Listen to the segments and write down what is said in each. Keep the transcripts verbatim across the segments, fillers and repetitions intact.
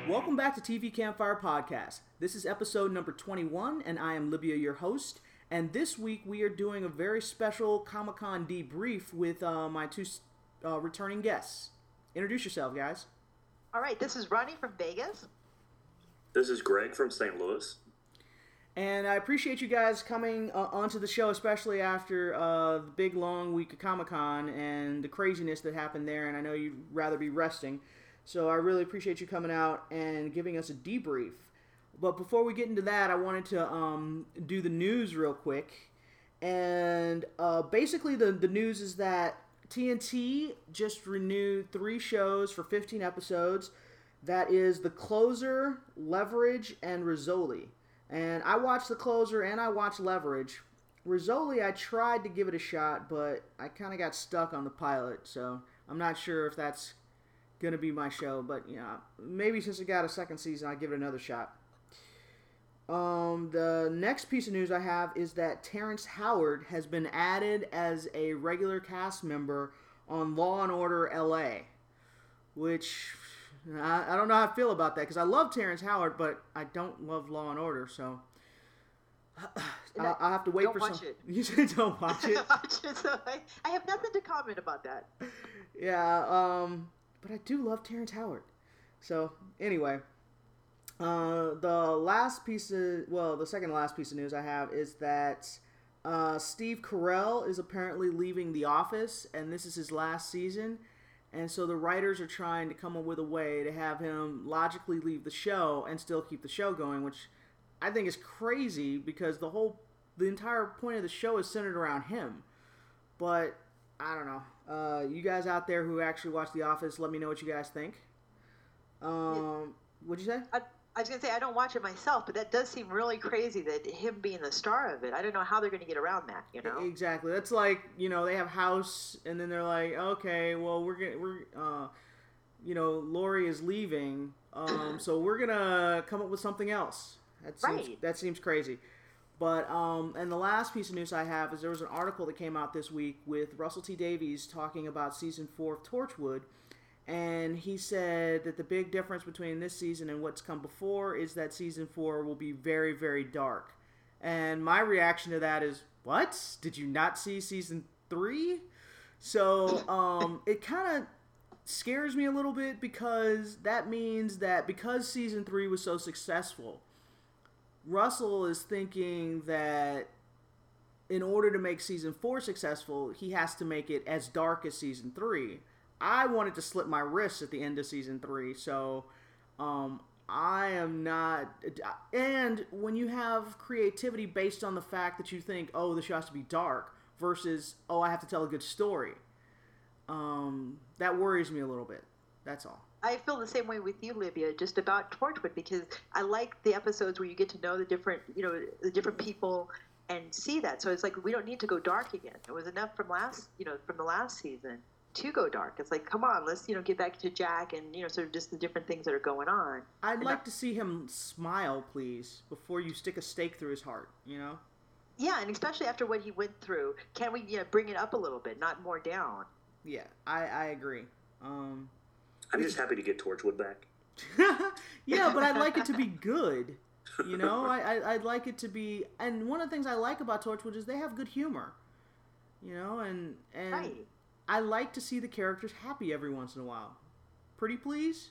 Welcome back to T V Campfire Podcast. This is episode number twenty-one, and I am Libya, your host. And this week we are doing a very special Comic-Con debrief with uh, my two uh, returning guests. Introduce yourself, guys. All right, this is Ronnie from Vegas. This is Greg from Saint Louis. And I appreciate you guys coming uh, onto the show, especially after uh, the big long week of Comic-Con and the craziness that happened there, and I know you'd rather be resting. So I really appreciate you coming out and giving us a debrief. But before we get into that, I wanted to um, do the news real quick. And uh, basically the, the news is that T N T just renewed three shows for fifteen episodes. That is The Closer, Leverage, and Rizzoli. And I watched The Closer and I watched Leverage. Rizzoli, I tried to give it a shot, but I kind of got stuck on the pilot. So I'm not sure if that's going to be my show. But, you know, maybe since it got a second season, I'll give it another shot. Um, the next piece of news I have is that Terrence Howard has been added as a regular cast member on Law and Order L A, which I, I don't know how I feel about that because I love Terrence Howard, but I don't love Law and Order, so I, I'll have to wait don't for watch some. It. You said don't watch it. watch it so I, I have nothing to comment about that. Yeah, um, but I do love Terrence Howard. So anyway. Uh, the last piece of, well, the second to last piece of news I have is that uh, Steve Carell is apparently leaving The Office, and this is his last season, and so the writers are trying to come up with a way to have him logically leave the show and still keep the show going, which I think is crazy because the whole, the entire point of the show is centered around him. But, I don't know. Uh, you guys out there who actually watch The Office, let me know what you guys think. Um, what'd you say? I, I was going to say, I don't watch it myself, but that does seem really crazy that him being the star of it. I don't know how they're going to get around that, you know? Exactly. That's like, you know, they have House, and then they're like, okay, well, we're going to, we're, uh, you know, Lori is leaving, um, so we're going to come up with something else. That seems, right. That seems crazy. But, um, and the last piece of news I have is there was an article that came out this week with Russell T Davies talking about season four of Torchwood. And he said that the big difference between this season and what's come before is that season four will be very, very dark. And my reaction to that is, what? Did you not see season three? So um, it kind of scares me a little bit because that means that because season three was so successful, Russell is thinking that in order to make season four successful, he has to make it as dark as season three. I wanted to slip my wrists at the end of season three, so um, I am not. And when you have creativity based on the fact that you think, oh, the show has to be dark, versus, oh, I have to tell a good story, um, that worries me a little bit. That's all. I feel the same way with you, Libya, just about Torchwood, because I like the episodes where you get to know the different, you know, the different people and see that. So it's like we don't need to go dark again. It was enough from last, you know, from the last season to go dark. It's like, come on, let's, you know, get back to Jack and, you know, sort of just the different things that are going on. I'd and like I, to see him smile, please, before you stick a stake through his heart, you know? Yeah, and especially after what he went through, can we, you know, bring it up a little bit, not more down? Yeah, I, I agree. Um, I'm just happy to get Torchwood back. Yeah, but I'd like it to be good. You know, I, I, I'd like it to be... And one of the things I like about Torchwood is they have good humor. You know, and... and right. I like to see the characters happy every once in a while. Pretty please?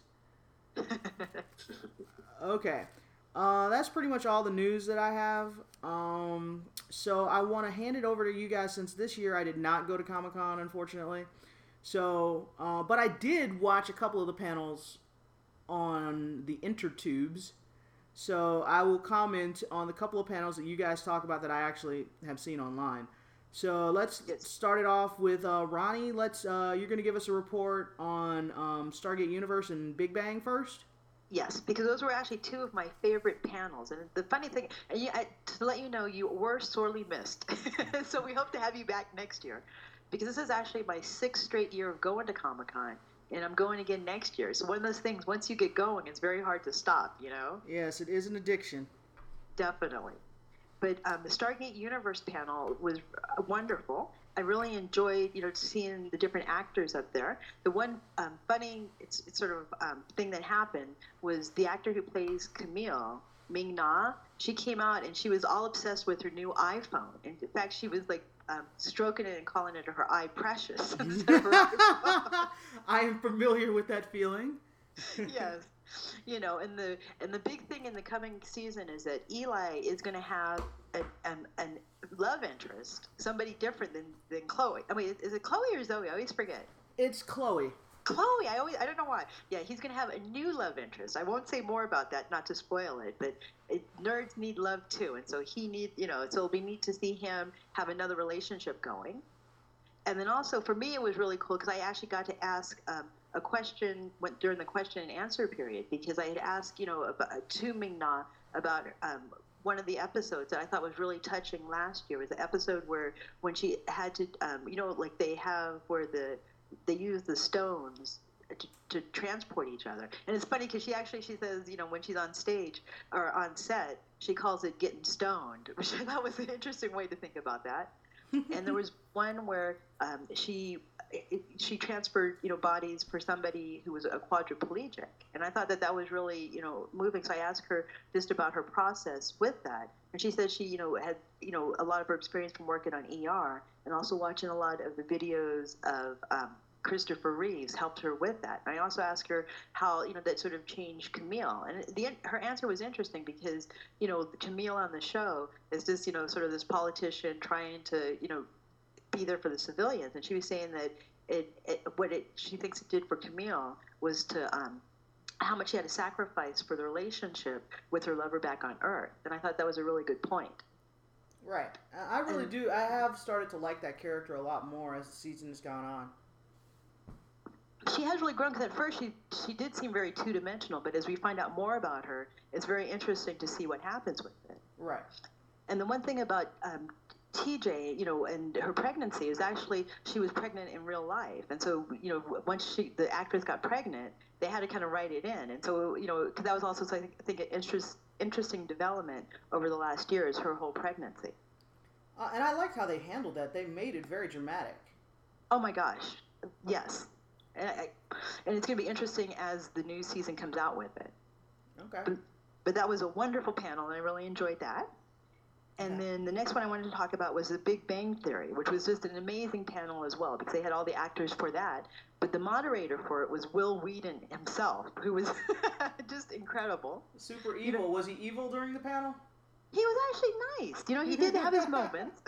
Okay. Uh, that's pretty much all the news that I have. Um, so I want to hand it over to you guys since this year I did not go to Comic-Con, unfortunately. So, uh, but I did watch a couple of the panels on the intertubes. So I will comment on the couple of panels that you guys talk about that I actually have seen online. So let's yes. start it off with uh, Ronnie. Let's uh, you're going to give us a report on um, Stargate Universe and Big Bang first. Yes, because those were actually two of my favorite panels. And the funny thing, and you, I, to let you know, you were sorely missed. So we hope to have you back next year, because this is actually my sixth straight year of going to Comic-Con, and I'm going again next year. So one of those things, once you get going, it's very hard to stop, you know? Yes, it is an addiction. Definitely. But um, the Stargate Universe panel was wonderful. I really enjoyed, you know, seeing the different actors up there. The one um, funny it's, it's sort of um, thing that happened was the actor who plays Camille, Ming Na. She came out and she was all obsessed with her new iPhone. And in fact, she was like um, stroking it and calling it her eye precious instead of her iPhone. I am familiar with that feeling. Yes. You know, and the and the big thing in the coming season is that Eli is going to have a, an, an love interest, somebody different than, than Chloe. I mean, is it Chloe or Zoe? I always forget. It's Chloe. Chloe, I always, I don't know why. Yeah, he's going to have a new love interest. I won't say more about that, not to spoil it, but it, nerds need love too, and so he need, you know, so it'll be neat to see him have another relationship going. And then also for me, it was really cool because I actually got to ask um, a question went during the question and answer period because I had asked, you know, about, to Ming Na about um, one of the episodes that I thought was really touching last year was the episode where when she had to, um, you know, like they have where the they use the stones to, to transport each other. And it's funny because she actually, she says, you know, when she's on stage or on set, she calls it getting stoned, which I thought was an interesting way to think about that. And there was one where um, she she transferred, you know, bodies for somebody who was a quadriplegic. And I thought that that was really, you know, moving. So I asked her just about her process with that. And she said she, you know, had, you know, a lot of her experience from working on E R and also watching a lot of the videos of um, Christopher Reeves helped her with that. And I also asked her how, you know, that sort of changed Camille. And the, her answer was interesting because, you know, Camille on the show is just, you know, sort of this politician trying to, you know, be there for the civilians. And she was saying that it, it what it she thinks it did for Camille was to um, how much she had to sacrifice for the relationship with her lover back on Earth. And I thought that was a really good point. Right. I really and, do. I have started to like that character a lot more as the season has gone on. She has really grown because at first she she did seem very two-dimensional, but as we find out more about her, it's very interesting to see what happens with it. Right. And the one thing about um, T J, you know, and her pregnancy is actually she was pregnant in real life, and so you know once she the actress got pregnant, they had to kind of write it in, and so you know because that was also I think, I think an interest, interesting development over the last year is her whole pregnancy. Uh, and I like how they handled that. They made it very dramatic. Oh my gosh, yes. And, I, and it's going to be interesting as the new season comes out with it. Okay. But, but that was a wonderful panel, and I really enjoyed that. And yeah. then the next one I wanted to talk about was The Big Bang Theory, which was just an amazing panel as well, because they had all the actors for that. But the moderator for it was Will Wheaton himself, who was just incredible. Super evil. You know, was he evil during the panel? He was actually nice. You know, he did have his moments.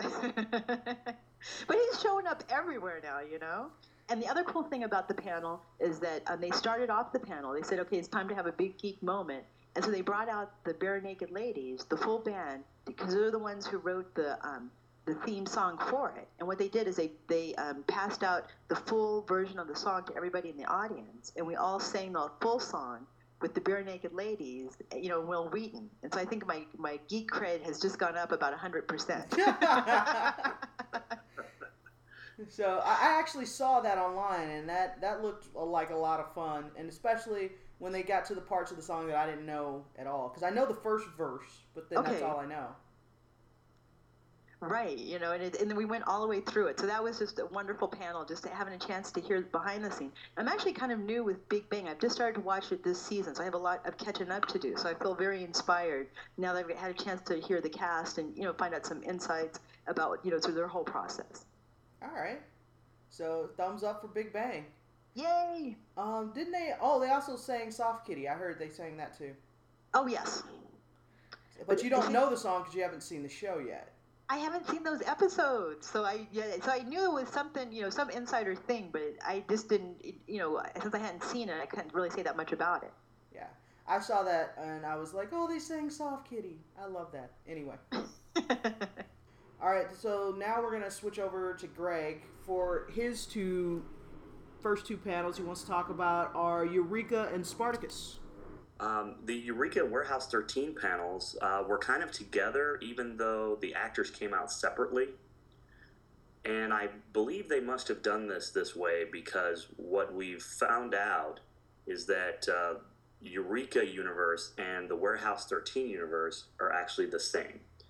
But he's showing up everywhere now, you know? And the other cool thing about the panel is that um, they started off the panel. They said, okay, it's time to have a big geek moment. And so they brought out the Bare Naked Ladies, the full band, because they're the ones who wrote the um, the theme song for it. And what they did is they, they um, passed out the full version of the song to everybody in the audience. And we all sang the full song with the Bare Naked Ladies, you know, Will Wheaton. And so I think my, my geek cred has just gone up about one hundred percent. So I actually saw that online, and that, that looked like a lot of fun, and especially when they got to the parts of the song that I didn't know at all. Because I know the first verse, but then Okay. that's all I know. Right, you know, and, it, and then we went all the way through it. So that was just a wonderful panel, just having a chance to hear behind the scene. I'm actually kind of new with Big Bang. I've just started to watch it this season, so I have a lot of catching up to do. So I feel very inspired now that I've had a chance to hear the cast and, you know, find out some insights about, you know, through their whole process. All right. So thumbs up for Big Bang. Yay! Um, didn't they? Oh, they also sang Soft Kitty. I heard they sang that too. Oh, yes. But you don't know the song because you haven't seen the show yet. I haven't seen those episodes, so I yeah, so I knew it was something, you know, some insider thing, but I just didn't, you know, since I hadn't seen it, I couldn't really say that much about it. Yeah, I saw that and I was like, oh, they sang Soft Kitty. I love that. Anyway. All right, so now we're gonna switch over to Greg for his two first two panels. He wants to talk about are Eureka and Spartacus. Um, the Eureka and Warehouse thirteen panels uh, were kind of together, even though the actors came out separately. And I believe they must have done this this way because what we've found out is that uh, Eureka universe and the Warehouse thirteen universe are actually the same.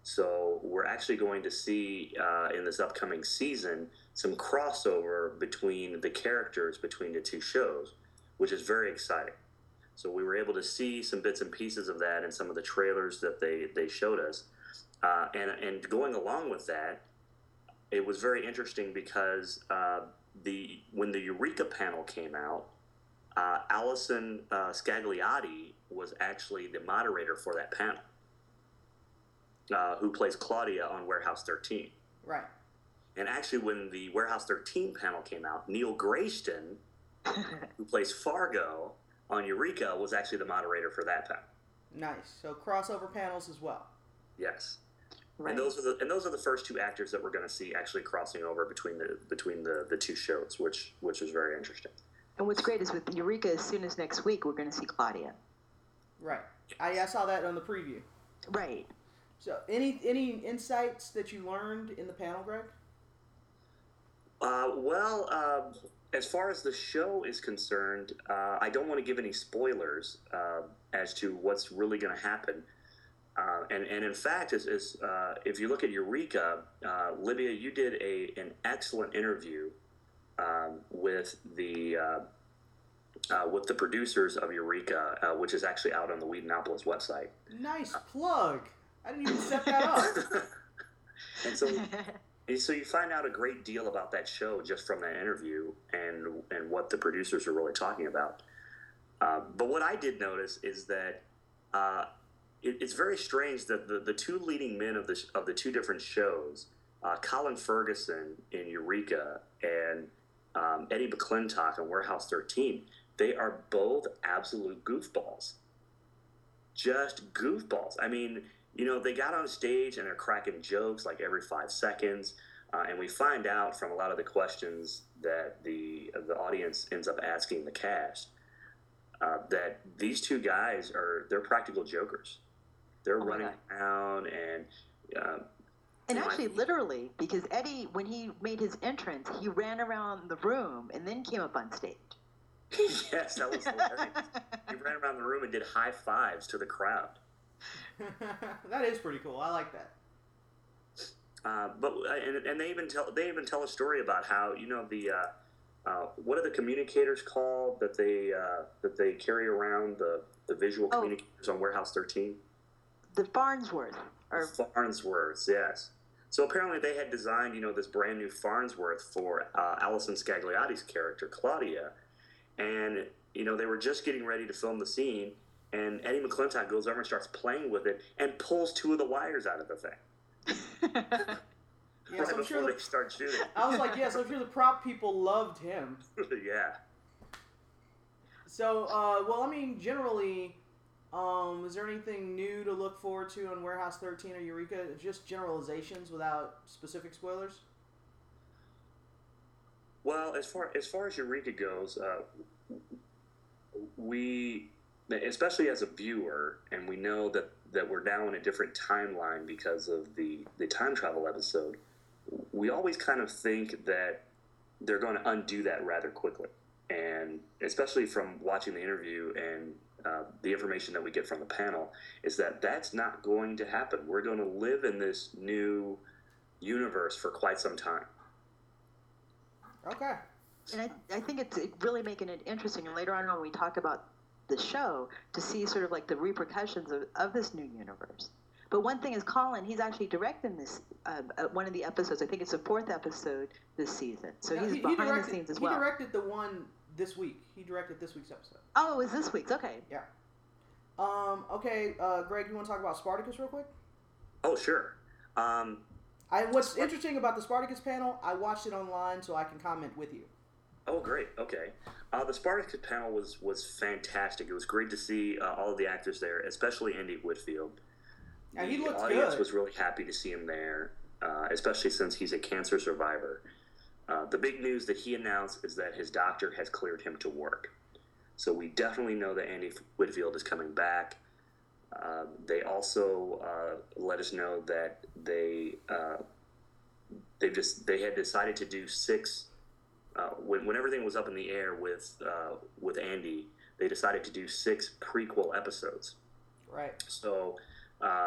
So we're actually going to see uh, in this upcoming season some crossover between the characters between the two shows, which is very exciting. So we were able to see some bits and pieces of that in some of the trailers that they, they showed us. Uh, and, and going along with that, it was very interesting because uh, the when the Eureka panel came out, uh, Allison uh, Scagliotti was actually the moderator for that panel. Uh, who plays Claudia on Warehouse thirteen. Right. And actually, when the Warehouse thirteen panel came out, Neil Grayston, who plays Fargo on Eureka, was actually the moderator for that panel. Nice. So crossover panels as well. Yes. Right. And those are the and those are the first two actors that we're going to see actually crossing over between the between the, the two shows, which which is very interesting. And what's great is with Eureka, as soon as next week, we're going to see Claudia. Right. I, I saw that on the preview. Right. So, any any insights that you learned in the panel, Greg? Uh, well, uh, as far as the show is concerned, uh, I don't want to give any spoilers uh, as to what's really going to happen. Uh, and, and in fact, is, is uh, if you look at Eureka, uh, Libya, you did a an excellent interview um, with the uh, uh, with the producers of Eureka, uh, which is actually out on the Whedonopolis website. Nice plug. I didn't even set that up. And so, and so you find out a great deal about that show just from that interview and and what the producers are really talking about. Uh, but what I did notice is that uh, it, it's very strange that the, the two leading men of the of the two different shows, uh, Colin Ferguson in Eureka and um, Eddie McClintock in Warehouse thirteen, they are both absolute goofballs. Just goofballs. I mean, you know, they got on stage and they're cracking jokes like every five seconds. Uh, and we find out from a lot of the questions that the the audience ends up asking the cast uh, that these two guys are, they're practical jokers. They're Oh, running God. around and... Uh, And you know, actually, I- literally, because Eddie, when he made his entrance, he ran around the room and then came up on stage. yes, that was hilarious. He ran around the room and did high fives to the crowd. That is pretty cool. I like that. Uh, but and, and they even tell they even tell a story about how, you know, the uh, uh, what are the communicators called that they uh, that they carry around, the the visual Oh. communicators on Warehouse thirteen? The Farnsworth. Or, Farnsworths, yes. So apparently they had designed, you know, this brand new Farnsworth for uh, Allison Scagliotti's character Claudia, and you know they were just getting ready to film the scene, and Eddie McClintock goes over and starts playing with it and pulls two of the wires out of the thing. Yes, right I'm before sure. they The, start shooting. I was like, yes, I'm sure the prop people loved him. Yeah. So, uh, well, I mean, generally, um, is there anything new to look forward to on Warehouse thirteen or Eureka? Just generalizations without specific spoilers? Well, as far as far as Eureka goes, uh, we, especially as a viewer, and we know that, that we're now in a different timeline because of the, the time travel episode, we always kind of think that they're going to undo that rather quickly. And especially from watching the interview and uh, the information that we get from the panel, is that that's not going to happen. We're going to live in this new universe for quite some time. Okay. and I, I think it's it really making it interesting. And later on when we talk about the show, to see sort of like the repercussions of, of this new universe. But one thing is Colin, he's actually directing this, uh, uh, one of the episodes. I think it's the fourth episode this season. So Now, he's he, he behind directed, the scenes as he well. directed the one this week. He directed this week's episode. Oh, it was this week's. Okay. Yeah. Um, okay, uh, Greg, you want to talk about Spartacus real quick? Oh, sure. Um, I What's interesting about the Spartacus panel, I watched it online so I can comment with you. Oh, great. Okay. Uh, the Spartacus panel was, was fantastic. It was great to see uh, all of the actors there, especially Andy Whitfield. Yeah, he the looked audience good. was really happy to see him there, uh, especially since he's a cancer survivor. Uh, the big news that he announced is that his doctor has cleared him to work. So we definitely know that Andy Whitfield is coming back. Uh, they also uh, let us know that they uh, they just they had decided to do six uh, when when everything was up in the air with uh, with Andy. They decided to do six prequel episodes. Right. So uh,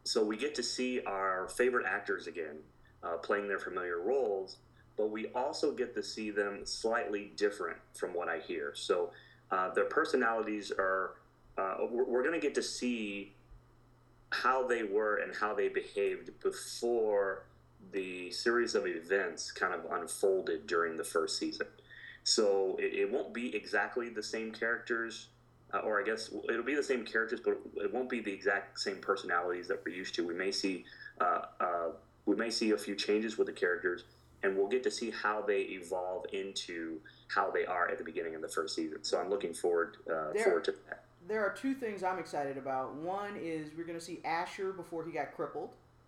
so we get to see our favorite actors again, uh, playing their familiar roles, but we also get to see them slightly different from what I hear. So uh, their personalities are, uh, we're, we're going to get to see how they were and how they behaved before the series of events kind of unfolded during the first season. So it, it won't be exactly the same characters, uh, or I guess it'll be the same characters, but it won't be the exact same personalities that we're used to. We may see uh, uh, we may see a few changes with the characters, and we'll get to see how they evolve into how they are at the beginning of the first season. So I'm looking forward uh, there, forward to that. There are two things I'm excited about. One is we're going to see Asher before he got crippled.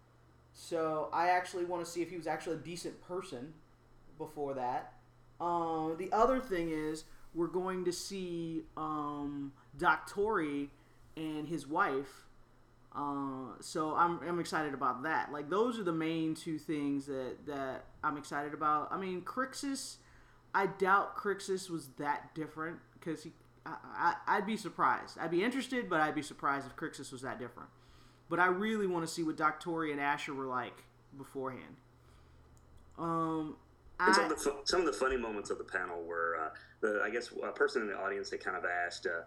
So I actually want to see if he was actually a decent person before that. Um, the other thing is we're going to see um, Doctori and his wife. Uh, so I'm I'm excited about that. Like those are the main two things that, that I'm excited about. I mean, Crixus, I doubt Crixus was that different because he. I, I I'd be surprised. I'd be interested, but I'd be surprised if Crixus was that different. But I really want to see what Doctori and Asher were like beforehand. Um, I, some, of the, some of the funny moments of the panel were, uh, the I guess a person in the audience they kind of asked, uh,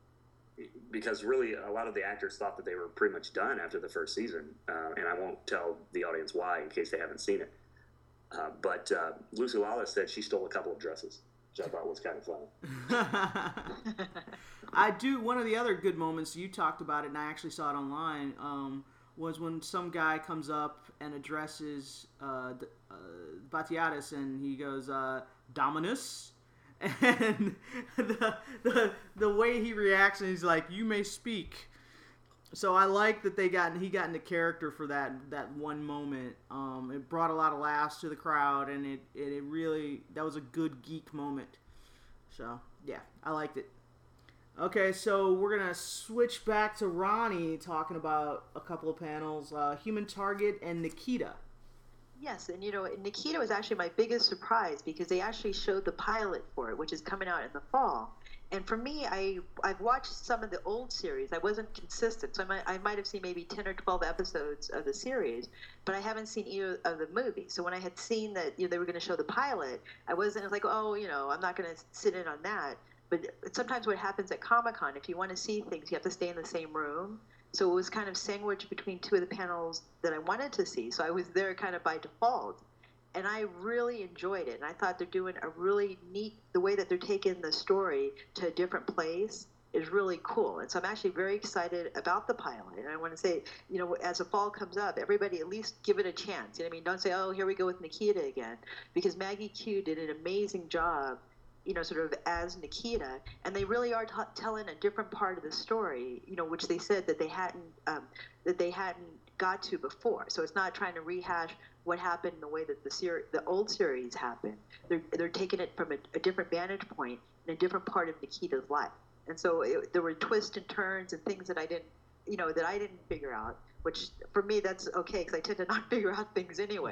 because really a lot of the actors thought that they were pretty much done after the first season, uh, and I won't tell the audience why in case they haven't seen it. Uh, but uh, Lucy Lawless said she stole a couple of dresses, which I thought was kind of funny. I do. One of the other good moments, you talked about it, and I actually saw it online, um, was when some guy comes up and addresses uh, uh, Batiatus, and he goes, uh, Dominus? And the, the the way he reacts, and he's like, you may speak. So I like that they got he got into character for that that one moment. Um, it brought a lot of laughs to the crowd, and it, it, it really, that was a good geek moment. So, yeah, I liked it. Okay, so we're going to switch back to Ronnie talking about a couple of panels, uh, Human Target and Nikita. Yes, and you know, Nikita was actually my biggest surprise because they actually showed the pilot for it, which is coming out in the fall. And for me, I, I've watched some of the old series. I wasn't consistent, so I might, I might have seen maybe ten or twelve episodes of the series, but I haven't seen either of the movies. So when I had seen that you know, they were going to show the pilot, I wasn't I was like, oh, you know, I'm not going to sit in on that. But sometimes what happens at Comic-Con, if you want to see things, you have to stay in the same room. So it was kind of sandwiched between two of the panels that I wanted to see. So I was there kind of by default. And I really enjoyed it. And I thought they're doing a really neat, the way that they're taking the story to a different place is really cool. And so I'm actually very excited about the pilot. And I want to say, you know, as the fall comes up, everybody at least give it a chance. You know what I mean? Don't say, oh, here we go with Nikita again. Because Maggie Q did an amazing job, you know, sort of as Nikita, and they really are t- telling a different part of the story, you know, which they said that they hadn't um, that they hadn't got to before. So it's not trying to rehash what happened in the way that the ser- the old series happened. They're they're taking it from a, a different vantage point in a different part of Nikita's life, and so it, there were twists and turns and things that I didn't, you know, that I didn't figure out. Which for me that's okay because I tend to not figure out things anyway.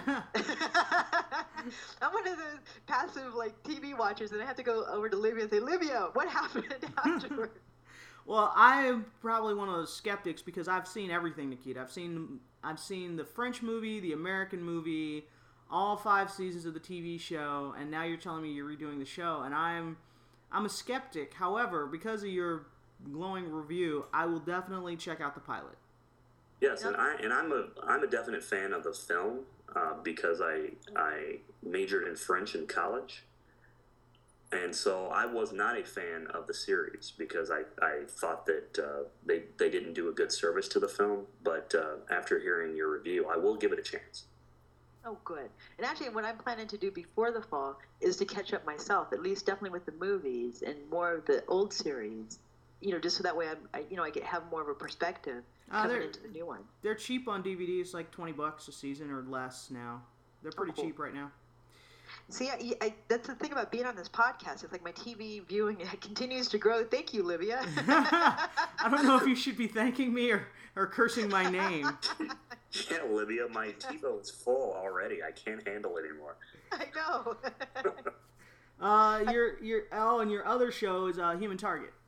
I'm one of those passive like T V watchers, and I have to go over to Livia and say, Livia, what happened afterwards? Well, I'm probably one of those skeptics because I've seen everything, Nikita. I've seen I've seen the French movie, the American movie, all five seasons of the T V show, and now you're telling me you're redoing the show, and I'm I'm a skeptic. However, because of your glowing review, I will definitely check out the pilot. Yes, and I and I'm a I'm a definite fan of the film uh, because I I majored in French in college, and so I was not a fan of the series because I, I thought that uh, they they didn't do a good service to the film. But uh, after hearing your review, I will give it a chance. Oh, good. And actually, what I'm planning to do before the fall is to catch up myself, at least definitely with the movies and more of the old series. You know, just so that way I'm, I, you know, I get have more of a perspective uh, coming into the new one. They're cheap on D V Ds, like twenty bucks a season or less now. They're pretty oh, cool. cheap right now. See, I, I, that's the thing about being on this podcast. It's like my T V viewing continues to grow. Thank you, Livia. I don't know if you should be thanking me or, or cursing my name. Yeah, Livia, my TiVo is full already. I can't handle it anymore. I know. uh, your your oh, and your other show is uh, Human Target.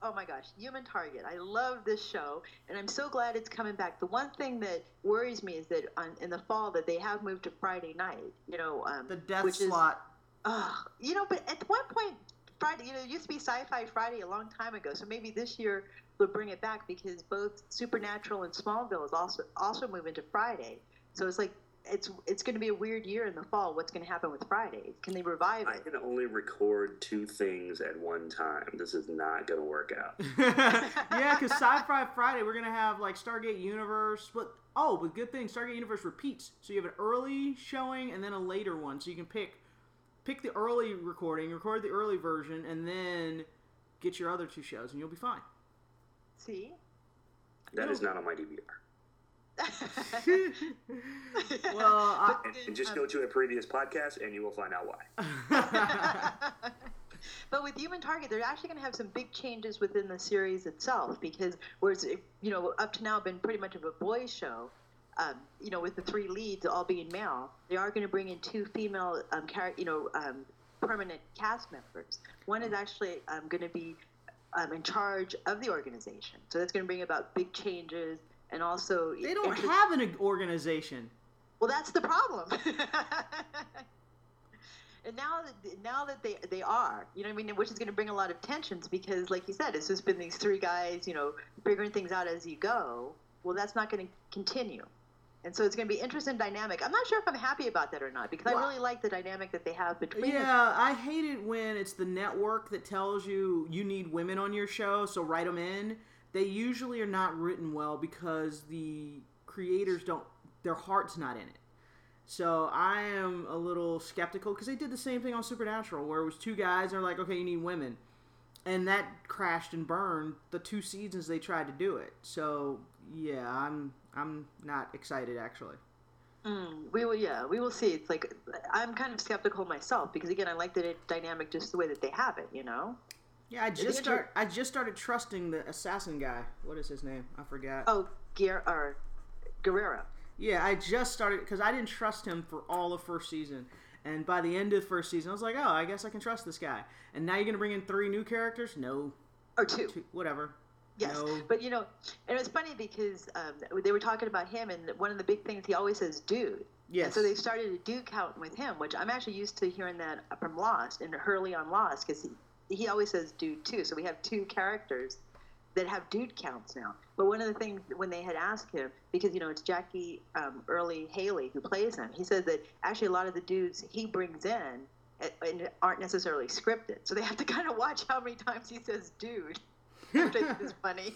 Oh my gosh, Human Target. I love this show, and I'm so glad it's coming back. The one thing that worries me is that on, in the fall that they have moved to Friday night. You know, um, The death which slot. Is, uh, you know, but at one point, Friday, you know, it used to be Sci-Fi Friday a long time ago. So maybe this year we'll bring it back because both Supernatural and Smallville is also also moving to Friday. So it's like it's it's going to be a weird year in the fall. What's going to happen with Friday? Can they revive I it? can only record two things at one time. This is not going to work out. Yeah, because Sci-Fi Friday, we're going to have, like, Stargate Universe. But, oh, but good thing, Stargate Universe repeats. So you have an early showing and then a later one. So you can pick pick the early recording, record the early version, and then get your other two shows, and you'll be fine. See? That is not on my D V R. Well, I, And, and just go to a previous podcast, and you will find out why. But with Human Target, they're actually going to have some big changes within the series itself because whereas it, you know up to now been pretty much of a boys show, um, you know with the three leads all being male, they are going to bring in two female um, char- you know um, permanent cast members. One is actually um, going to be um, in charge of the organization, so that's going to bring about big changes and also they don't interest- have an organization. Well, that's the problem. And now that now that they they are, you know what I mean, which is going to bring a lot of tensions because, like you said, it's just been these three guys, you know, figuring things out as you go. Well, that's not going to continue, and so it's going to be interesting dynamic. I'm not sure if I'm happy about that or not because Well, I really like the dynamic that they have between them. Yeah, I hate it when it's the network that tells you you need women on your show, so write them in. They usually are not written well because the creators don't, their heart's not in it. So I am a little skeptical because they did the same thing on Supernatural where it was two guys and they're like, okay, you need women. And that crashed and burned the two seasons they tried to do it. So yeah, I'm I'm not excited actually. Mm, we will, yeah, we will see. It's like I'm kind of skeptical myself because again, I like the dynamic just the way that they have it, you know. Yeah, I It's just inter- start, I just started trusting the assassin guy. What is his name? I forgot. Oh, Guer- or Guerrero. Yeah, I just started because I didn't trust him for all of first season, and by the end of the first season, I was like, oh, I guess I can trust this guy. And now you're gonna bring in three new characters? No, Or two. two, whatever. Yes, No. but you know, and it's funny because um, they were talking about him, and one of the big things he always says, "Dude." Yes. And so they started a dude count with him, which I'm actually used to hearing that from Lost and Hurley on Lost because he he always says "dude" too. So we have two characters that have dude counts now. But one of the things when they had asked him, because you know it's Jackie um, Early Haley who plays him, he said that actually a lot of the dudes he brings in and aren't necessarily scripted, so they have to kind of watch how many times he says "dude." Which I think is funny.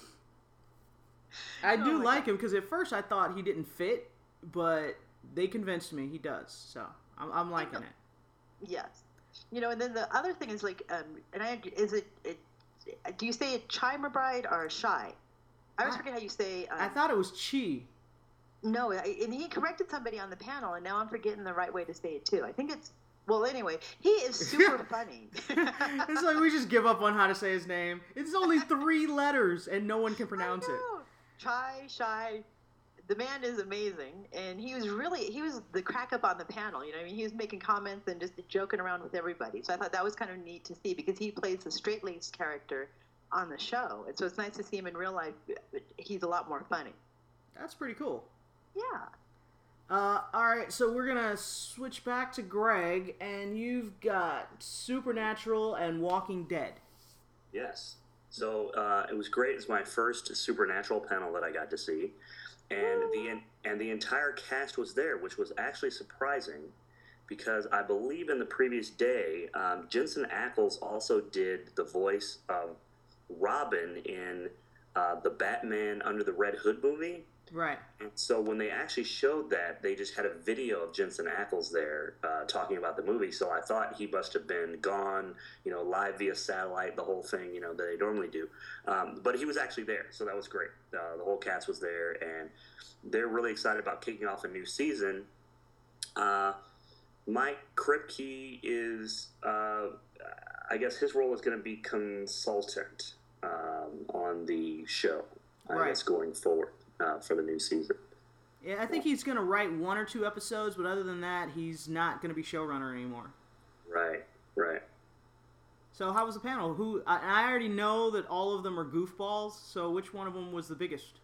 I Oh do my like God. him because at first I thought he didn't fit, but they convinced me he does. So I'm, I'm liking it. Yes, you know, and then the other thing is like, um, and I is it, it do you say it Chai McBride or Shy? I always I- forget how you say. Um, I thought it was Chi. no, I, and he corrected somebody on the panel, and now I'm forgetting the right way to say it too. I think it's well. Anyway, he is super funny. It's like we just give up on how to say his name. It's only three letters and no one can pronounce I it. know. Chai Shy. The man is amazing, and he was really he was the crack up on the panel. You know, I mean, he was making comments and just joking around with everybody. So I thought that was kind of neat to see because he plays the straight laced character on the show, and so it's nice to see him in real life. He's a lot more funny. That's pretty cool. Yeah. Uh, all right, so we're gonna switch back to Greg, and you've got Supernatural and Walking Dead. Yes. So uh, it was great. It's my first Supernatural panel that I got to see, and the and the entire cast was there, which was actually surprising, because I believe in the previous day, um, Jensen Ackles also did the voice of Robin in uh, the Batman Under the Red Hood movie. Right. And so when they actually showed that, they just had a video of Jensen Ackles there uh, talking about the movie. So I thought he must have been gone, you know, live via satellite, the whole thing, you know, that they normally do. Um, but he was actually there, so that was great. Uh, the whole cast was there, and they're really excited about kicking off a new season. Uh, Mike Kripke is, uh, I guess his role is going to be consultant um, on the show, I Right. guess, going forward. Uh, for the new season. Yeah, I think he's gonna write one or two episodes, but other than that, he's not gonna be showrunner anymore. Right, right. So how was the panel? Who I, I already know that all of them are goofballs. So which one of them was the biggest?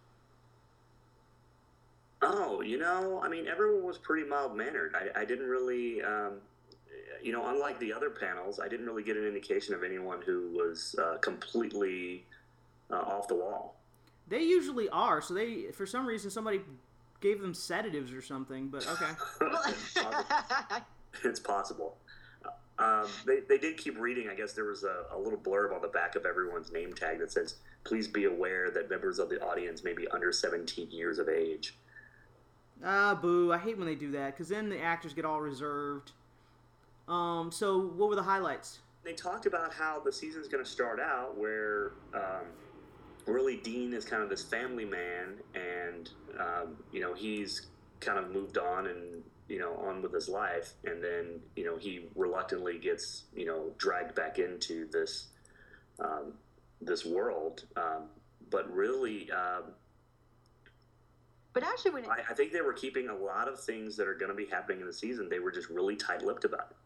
Oh, you know, I mean, everyone was pretty mild mannered. I, I didn't really, um, you know, unlike the other panels, I didn't really get an indication of anyone who was uh, completely uh, off the wall. They usually are. So they, for some reason, somebody gave them sedatives or something. But okay. it's, possible. It's possible. Um, they, they did keep reading. I guess there was a, a little blurb on the back of everyone's name tag that says, "Please be aware that members of the audience may be under seventeen years of age." Ah, boo. I hate when they do that, because then the actors get all reserved. Um, so what were the highlights? They talked about how the season's going to start out where um, really Dean is kind of this family man, and, um, you know, he's kind of moved on and, you know, on with his life, and then, you know, he reluctantly gets, you know, dragged back into this, um, this world. Um, but really... Um, But actually, when it, I, I think they were keeping a lot of things that are going to be happening in the season. They were just really tight-lipped about it.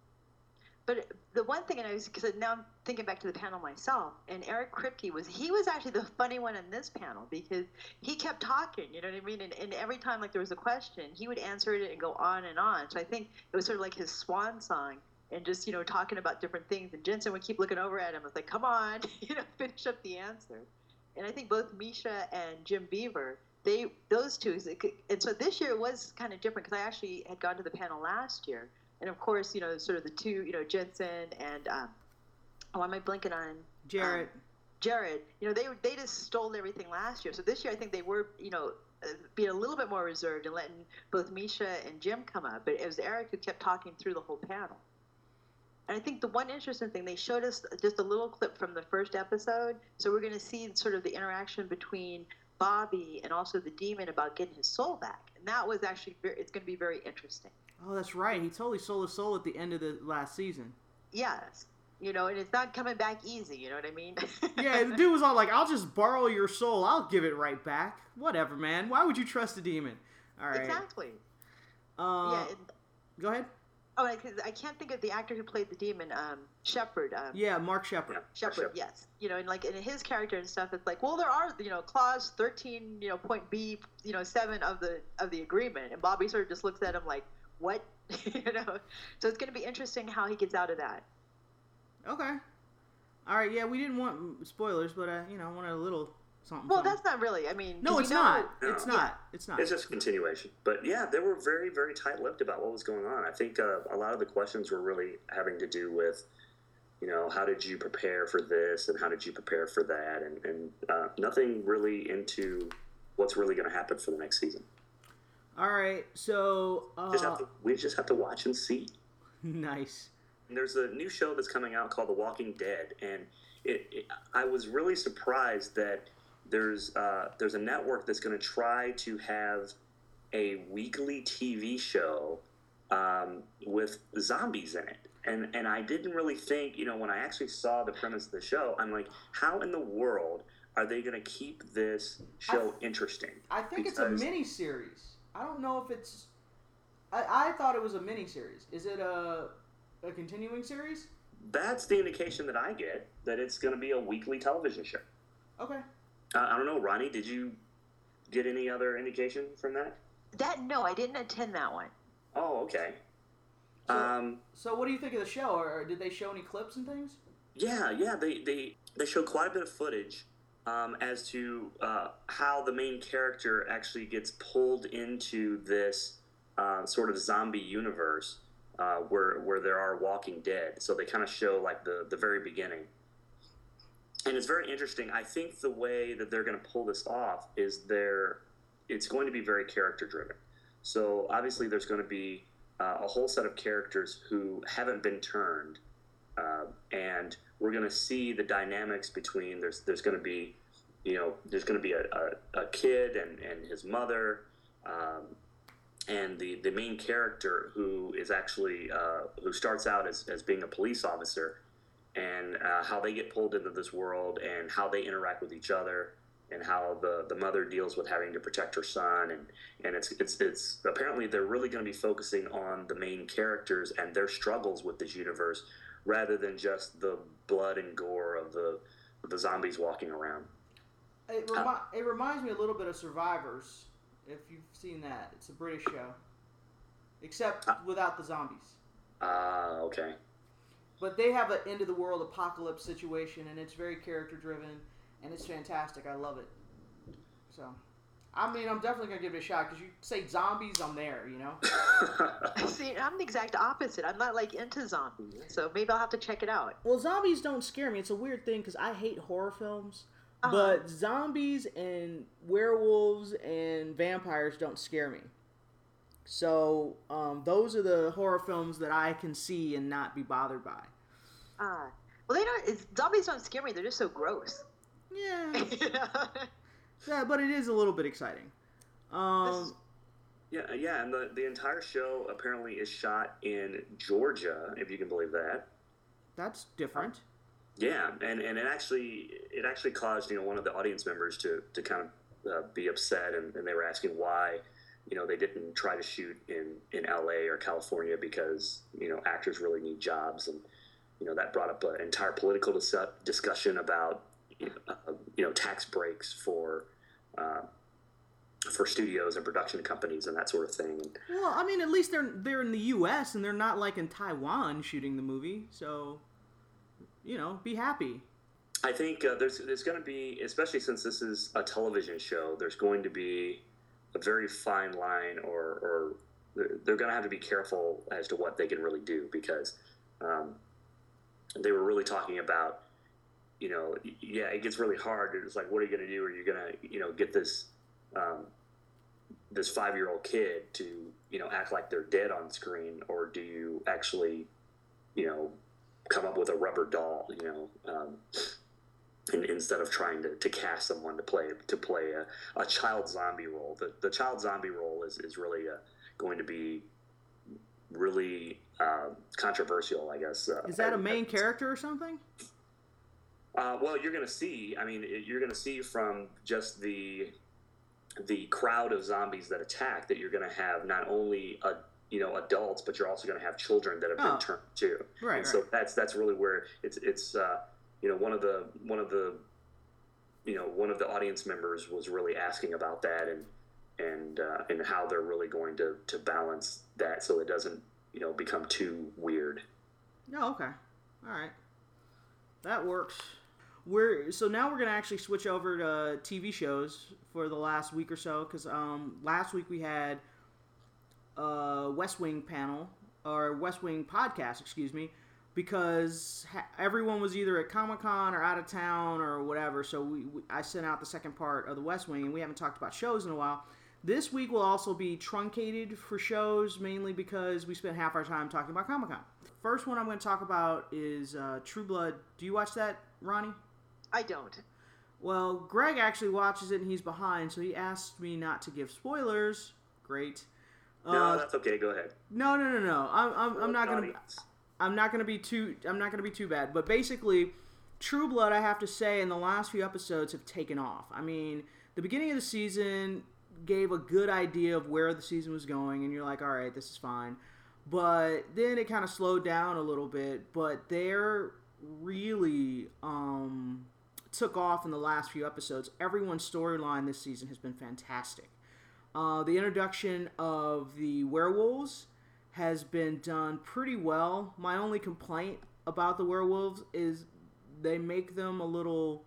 but the one thing, and I was because now I'm thinking back to the panel myself, and Eric Kripke was he was actually the funny one in this panel because he kept talking. You know what I mean? And, and every time like there was a question, he would answer it and go on and on. So I think it was sort of like his swan song, and just you know talking about different things. And Jensen would keep looking over at him. I was like, "Come on, you know, finish up the answer." And I think both Misha and Jim Beaver. They those two, and so this year was kind of different because I actually had gone to the panel last year, and of course, you know, sort of the two, you know, Jensen and um, oh, am I blinking on Jared? Um, Jared, you know, they they just stole everything last year. So this year, I think they were, you know, uh, being a little bit more reserved and letting both Misha and Jim come up. But it was Eric who kept talking through the whole panel. And I think the one interesting thing, they showed us just a little clip from the first episode. So we're going to see sort of the interaction between Bobby and also the demon about getting his soul back, and that was actually very, it's going to be very interesting. Oh, that's right. He totally sold his soul at the end of the last season. Yes, you know, and it's not coming back easy. You know what I mean? Yeah, the dude was all like, "I'll just borrow your soul. I'll give it right back. Whatever, man. Why would you trust a demon?" All right. Exactly. Uh, yeah. And, go ahead. oh, I, I can't think of the actor who played the demon. Um, Shepard. Um, Yeah, Mark Shepard. Shepard, yes. You know, and like in his character and stuff, it's like, well, there are, you know, clause thirteen, you know, point B, you know, seven of the of the agreement, and Bobby sort of just looks at him like, what, you know? So it's going to be interesting how he gets out of that. Okay. All right. Yeah, we didn't want spoilers, but uh, you know, wanted a little something. Well, something. that's not really. I mean, No, 'cause it's you know, not. No. It's not. It's not. It's just a continuation. But yeah, they were very, very tight-lipped about what was going on. I think uh, a lot of the questions were really having to do with, you know, how did you prepare for this and how did you prepare for that, and, and uh, nothing really into what's really going to happen for the next season. All right. So uh, Just have to, we just have to watch and see. nice. And there's a new show that's coming out called The Walking Dead, and it, it, I was really surprised that there's uh, there's a network that's going to try to have a weekly T V show um, with zombies in it. And and I didn't really think, you know, when I actually saw the premise of the show, I'm like, how in the world are they going to keep this show I, interesting? I think because it's a mini series. I don't know if it's. I, I thought it was a mini series. Is it a a continuing series? That's the indication that I get, that it's going to be a weekly television show. Okay. Uh, I don't know, Ronnie, did you get any other indication from that? That no, I didn't attend that one. Oh, okay. So, um, so what do you think of the show? Or, or did they show any clips and things? yeah, yeah, they, they, they showed quite a bit of footage um, as to uh, how the main character actually gets pulled into this uh, sort of zombie universe uh, where where there are Walking Dead. So they kind of show like the, the very beginning. And it's very interesting. I think the way that they're going to pull this off is they're, it's going to be very character driven. So obviously there's going to be uh, a whole set of characters who haven't been turned, uh, and we're going to see the dynamics between. There's there's going to be, you know, there's going to be a, a, a kid and, and his mother, um, and the, the main character who is actually uh, who starts out as, as being a police officer, and uh, how they get pulled into this world and how they interact with each other, and how the, the mother deals with having to protect her son, and, and it's it's it's apparently they're really going to be focusing on the main characters and their struggles with this universe rather than just the blood and gore of the the zombies walking around. It, remi- uh, it reminds me a little bit of Survivors, if you've seen that. It's a British show, except uh, without the zombies. Ah, uh, okay. But they have an end of the world apocalypse situation, and it's very character driven, and it's fantastic. I love it. So, I mean, I'm definitely gonna give it a shot because you say zombies, I'm there. You know. See, I'm the exact opposite. I'm not like into zombies, so maybe I'll have to check it out. Well, zombies don't scare me. It's a weird thing because I hate horror films, uh-huh. but zombies and werewolves and vampires don't scare me. So, um, those are the horror films that I can see and not be bothered by. Ah, uh, well, they don't. It's, zombies don't scare me. They're just so gross. Yeah. Yeah, but it is a little bit exciting. Um, yeah, yeah, and the the entire show apparently is shot in Georgia, if you can believe that. That's different. Yeah, and, and it actually it actually caused, you know, one of the audience members to to kind of uh, be upset, and, and they were asking why. You know, they didn't try to shoot in, in L A or California because, you know, actors really need jobs. And, you know, that brought up an entire political dis- discussion about, you know, uh, you know, tax breaks for uh, for studios and production companies and that sort of thing. Well, I mean, at least they're they're in the U S and they're not like in Taiwan shooting the movie. So, you know, be happy. I think uh, there's, there's going to be, especially since this is a television show, there's going to be a very fine line, or, or they're, they're going to have to be careful as to what they can really do, because um, they were really talking about, you know, yeah, it gets really hard. It's like, what are you going to do? Are you going to, you know, get this um, this five-year-old kid to, you know, act like they're dead on screen, or do you actually, you know, come up with a rubber doll, you know, um, And instead of trying to, to cast someone to play to play a, a child zombie role, the, the child zombie role is, is really uh, going to be really uh, controversial, I guess. Uh, is that a main I, character or something? Uh, well, you're going to see. I mean, you're going to see from just the the crowd of zombies that attack that you're going to have not only a you know adults, but you're also going to have children that have oh. been turned too. Right. And right. so that's that's really where it's it's. Uh, You know, one of the one of the you know one of the audience members was really asking about that, and and uh, and how they're really going to, to balance that so it doesn't you know become too weird. Oh, okay, all right, that works. We're so now we're gonna actually switch over to T V shows for the last week or so, because um, last week we had a West Wing panel or West Wing podcast, excuse me. Because ha- everyone was either at Comic-Con or out of town or whatever, so we, we I sent out the second part of the West Wing, and we haven't talked about shows in a while. This week will also be truncated for shows, mainly because we spent half our time talking about Comic-Con. First one I'm going to talk about is uh, True Blood. Do you watch that, Ronnie? I don't. Well, Greg actually watches it, and he's behind, so he asked me not to give spoilers. Great. Uh, no, that's okay. Go ahead. No, no, no, no. I'm, I'm, I'm not going to... I'm not gonna be too. I'm not gonna be too bad. But basically, True Blood, I have to say, in the last few episodes have taken off. I mean, the beginning of the season gave a good idea of where the season was going, and you're like, all right, this is fine. But then it kind of slowed down a little bit. But they're really um, took off in the last few episodes. Everyone's storyline this season has been fantastic. Uh, the introduction of the werewolves has been done pretty well. My only complaint about the werewolves is they make them a little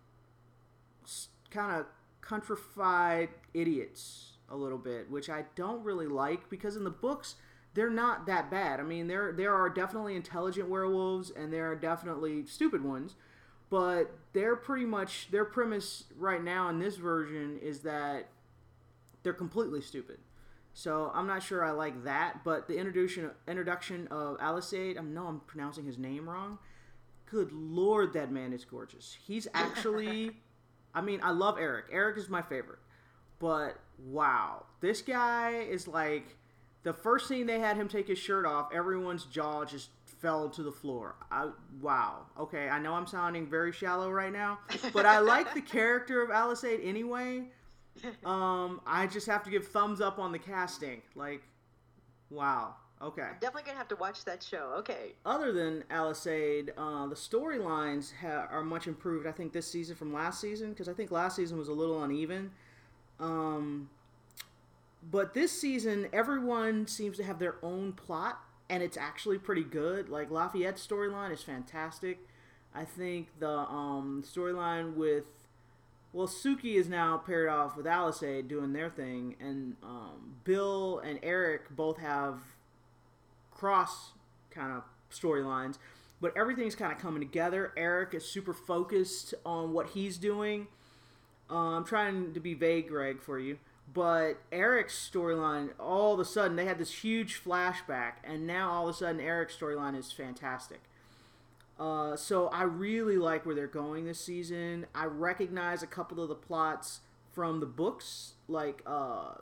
kind of countrified idiots a little bit, which I don't really like, because in the books they're not that bad. I mean, there there are definitely intelligent werewolves and there are definitely stupid ones, but they're pretty much, their premise right now in this version is that they're completely stupid. So I'm not sure I like that, but the introduction introduction of Alizade, I know I'm pronouncing his name wrong. Good Lord, that man is gorgeous. He's actually, I mean, I love Eric. Eric is my favorite. But wow, this guy is like, the first scene they had him take his shirt off, everyone's jaw just fell to the floor. I, wow. Okay, I know I'm sounding very shallow right now, but I like the character of Alizade anyway. Um, I just have to give thumbs up on the casting. Like, wow. Okay. I'm definitely gonna have to watch that show. Okay. Other than Alisade, uh, the storylines ha- are much improved, I think, this season from last season, because I think last season was a little uneven. Um, but this season, everyone seems to have their own plot, and it's actually pretty good. Like, Lafayette's storyline is fantastic. I think the um, storyline with... Well, Suki is now paired off with Alisade doing their thing, and um, Bill and Eric both have cross kind of storylines, but everything's kind of coming together. Eric is super focused on what he's doing. Uh, I'm trying to be vague, Greg, for you, but Eric's storyline, all of a sudden, they had this huge flashback, and now all of a sudden, Eric's storyline is fantastic. Uh, so I really like where they're going this season. I recognize a couple of the plots from the books, like uh,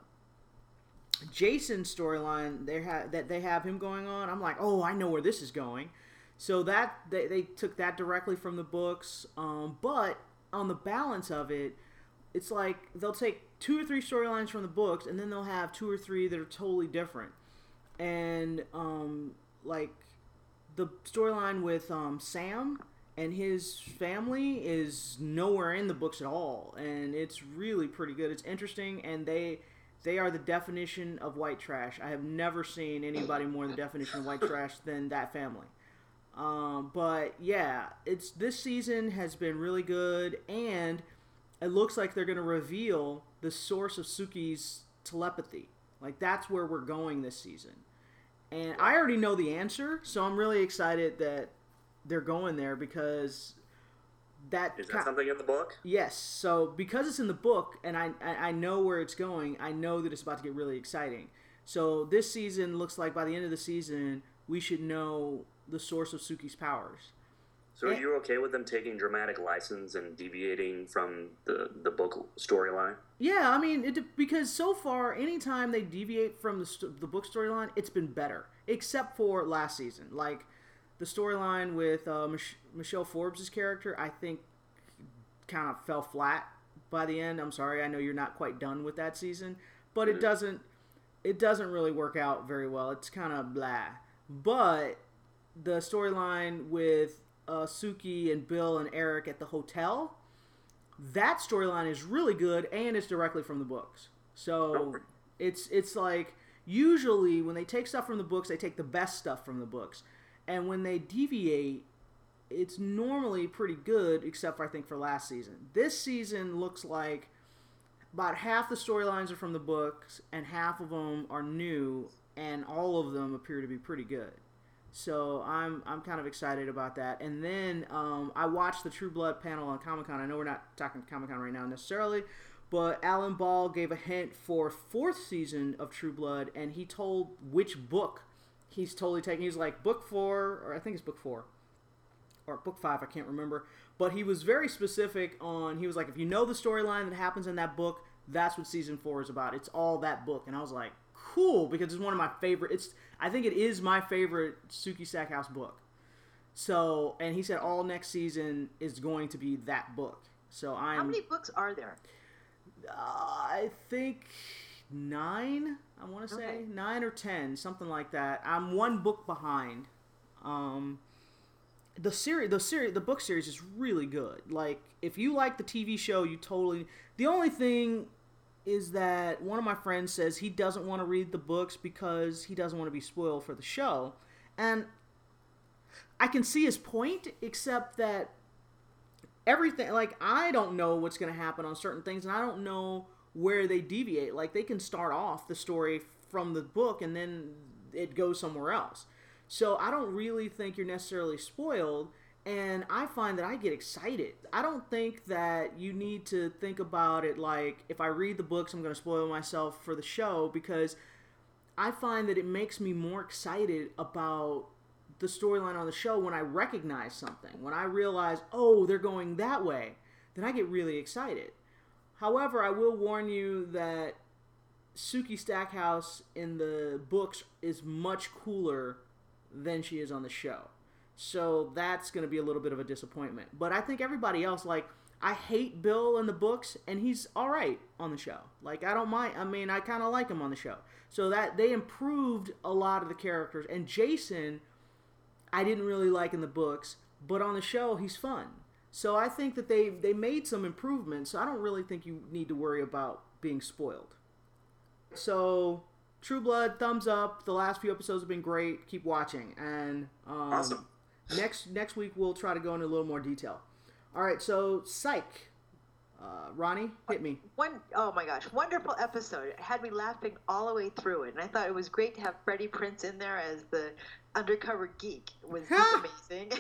Jason's storyline. They have that they have him going on. I'm like, oh, I know where this is going. So that they, they took that directly from the books. Um, but on the balance of it, it's like they'll take two or three storylines from the books, and then they'll have two or three that are totally different. And um, like. The storyline with um, Sam and his family is nowhere in the books at all, and it's really pretty good. It's interesting, and they they are the definition of white trash. I have never seen anybody more the definition of white trash than that family. Um, but yeah, it's this season has been really good, and it looks like they're going to reveal the source of Suki's telepathy. Like, that's where we're going this season. And I already know the answer, so I'm really excited that they're going there because that... Is that something in the book? Yes. So because it's in the book and I, I know where it's going, I know that it's about to get really exciting. So this season looks like by the end of the season, we should know the source of Suki's powers. So are you okay with them taking dramatic license and deviating from the, the book storyline? Yeah, I mean, it, because so far, anytime they deviate from the, st- the book storyline, it's been better. Except for last season. Like, the storyline with uh, Mich- Michelle Forbes' character, I think, kind of fell flat by the end. I'm sorry, I know you're not quite done with that season. But mm-hmm. it doesn't it doesn't really work out very well. It's kind of blah. But the storyline with... Uh, Suki and Bill and Eric at the hotel, that storyline is really good, and it's directly from the books. So it's it's like usually when they take stuff from the books, they take the best stuff from the books, and when they deviate, it's normally pretty good, except for I think for last season. This season looks like about half the storylines are from the books, and half of them are new, and all of them appear to be pretty good. So I'm I'm kind of excited about that. And then um, I watched the True Blood panel on Comic-Con. I know we're not talking Comic-Con right now necessarily, but Alan Ball gave a hint for fourth season of True Blood, and he told which book he's totally taking. He's like, book four, or I think it's book four, or book five, I can't remember. But he was very specific on, he was like, if you know the storyline that happens in that book, that's what season four is about. It's all that book. And I was like, cool, because it's one of my favorite, it's, I think it is my favorite Suki Stackhouse book. So, and he said all next season is going to be that book. So I'm... How many books are there? Uh, I think nine, I want to say. Okay. Nine or ten, something like that. I'm one book behind. Um, the series, the series, the book series is really good. Like, if you like the T V show, you totally... The only thing is that one of my friends says he doesn't want to read the books because he doesn't want to be spoiled for the show. And I can see his point, except that everything, like, I don't know what's going to happen on certain things, and I don't know where they deviate. Like, they can start off the story from the book, and then it goes somewhere else. So I don't really think you're necessarily spoiled, and I find that I get excited. I don't think that you need to think about it like, if I read the books, I'm going to spoil myself for the show, because I find that it makes me more excited about the storyline on the show when I recognize something. When I realize, oh, they're going that way, then I get really excited. However, I will warn you that Suki Stackhouse in the books is much cooler than she is on the show. So that's going to be a little bit of a disappointment. But I think everybody else, like, I hate Bill in the books, and he's all right on the show. Like, I don't mind. I mean, I kind of like him on the show. So that they improved a lot of the characters. And Jason, I didn't really like in the books, but on the show, he's fun. So I think that they, they made some improvements. So I don't really think you need to worry about being spoiled. So, True Blood, thumbs up. The last few episodes have been great. Keep watching. And um, Awesome. next next week, we'll try to go into a little more detail. All right, so Psych. Uh, Ronnie, hit me. One, oh my gosh, wonderful episode. It had me laughing all the way through it. And I thought it was great to have Freddie Prinze in there as the undercover geek. It was just amazing.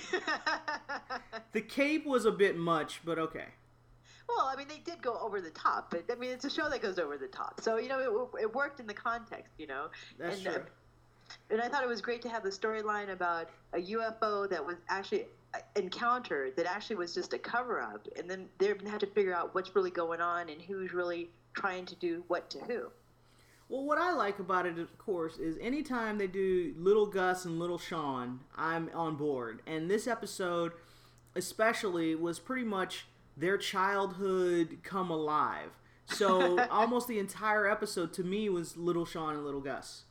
The cape was a bit much, but okay. Well, I mean, they did go over the top, but I mean, it's a show that goes over the top. So, you know, it, it worked in the context, you know. That's and, true. Uh, and I thought it was great to have the storyline about a U F O that was actually encountered that actually was just a cover-up, and then they had to figure out what's really going on and who's really trying to do what to who. Well, what I like about it, of course, is anytime they do Little Gus and Little Sean, I'm on board. And this episode, especially, was pretty much their childhood come alive. So almost the entire episode, to me, was Little Sean and Little Gus.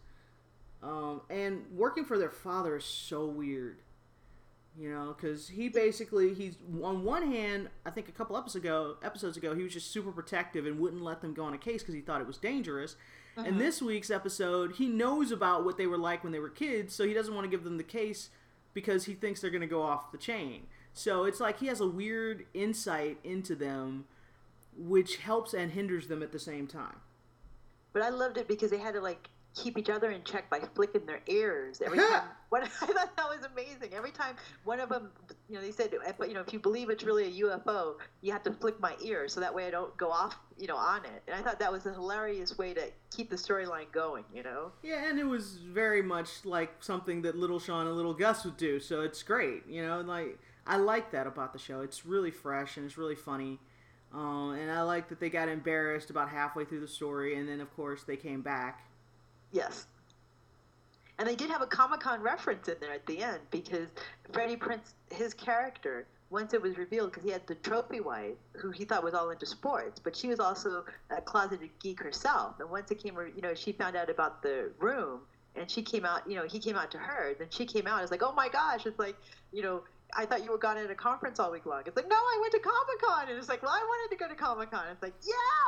Um, and working for their father is so weird. You know, because he basically, he's, on one hand, I think a couple episodes ago, episodes ago, he was just super protective and wouldn't let them go on a case because he thought it was dangerous. Uh-huh. And this week's episode, he knows about what they were like when they were kids, so he doesn't want to give them the case because he thinks they're going to go off the chain. So it's like he has a weird insight into them, which helps and hinders them at the same time. But I loved it because they had to, like, keep each other in check by flicking their ears every time. What I thought that was amazing. Every time one of them, you know, they said, you know, if you believe it's really a U F O, you have to flick my ear so that way I don't go off, you know, on it. And I thought that was a hilarious way to keep the storyline going, you know. Yeah, and it was very much like something that Little Sean and Little Gus would do. So it's great, you know. Like, I like that about the show. It's really fresh and it's really funny. Um, and I like that they got embarrassed about halfway through the story, and then of course they came back. Yes. And they did have a Comic-Con reference in there at the end because Freddie Prinze, his character, once it was revealed, because he had the trophy wife, who he thought was all into sports, but she was also a closeted geek herself. And once it came, you know, she found out about the room, and she came out, you know, he came out to her, then she came out, it's like, oh my gosh, it's like, you know, I thought you were gone at a conference all week long. It's like, no, I went to Comic-Con. And it's like, well, I wanted to go to Comic-Con. It's like,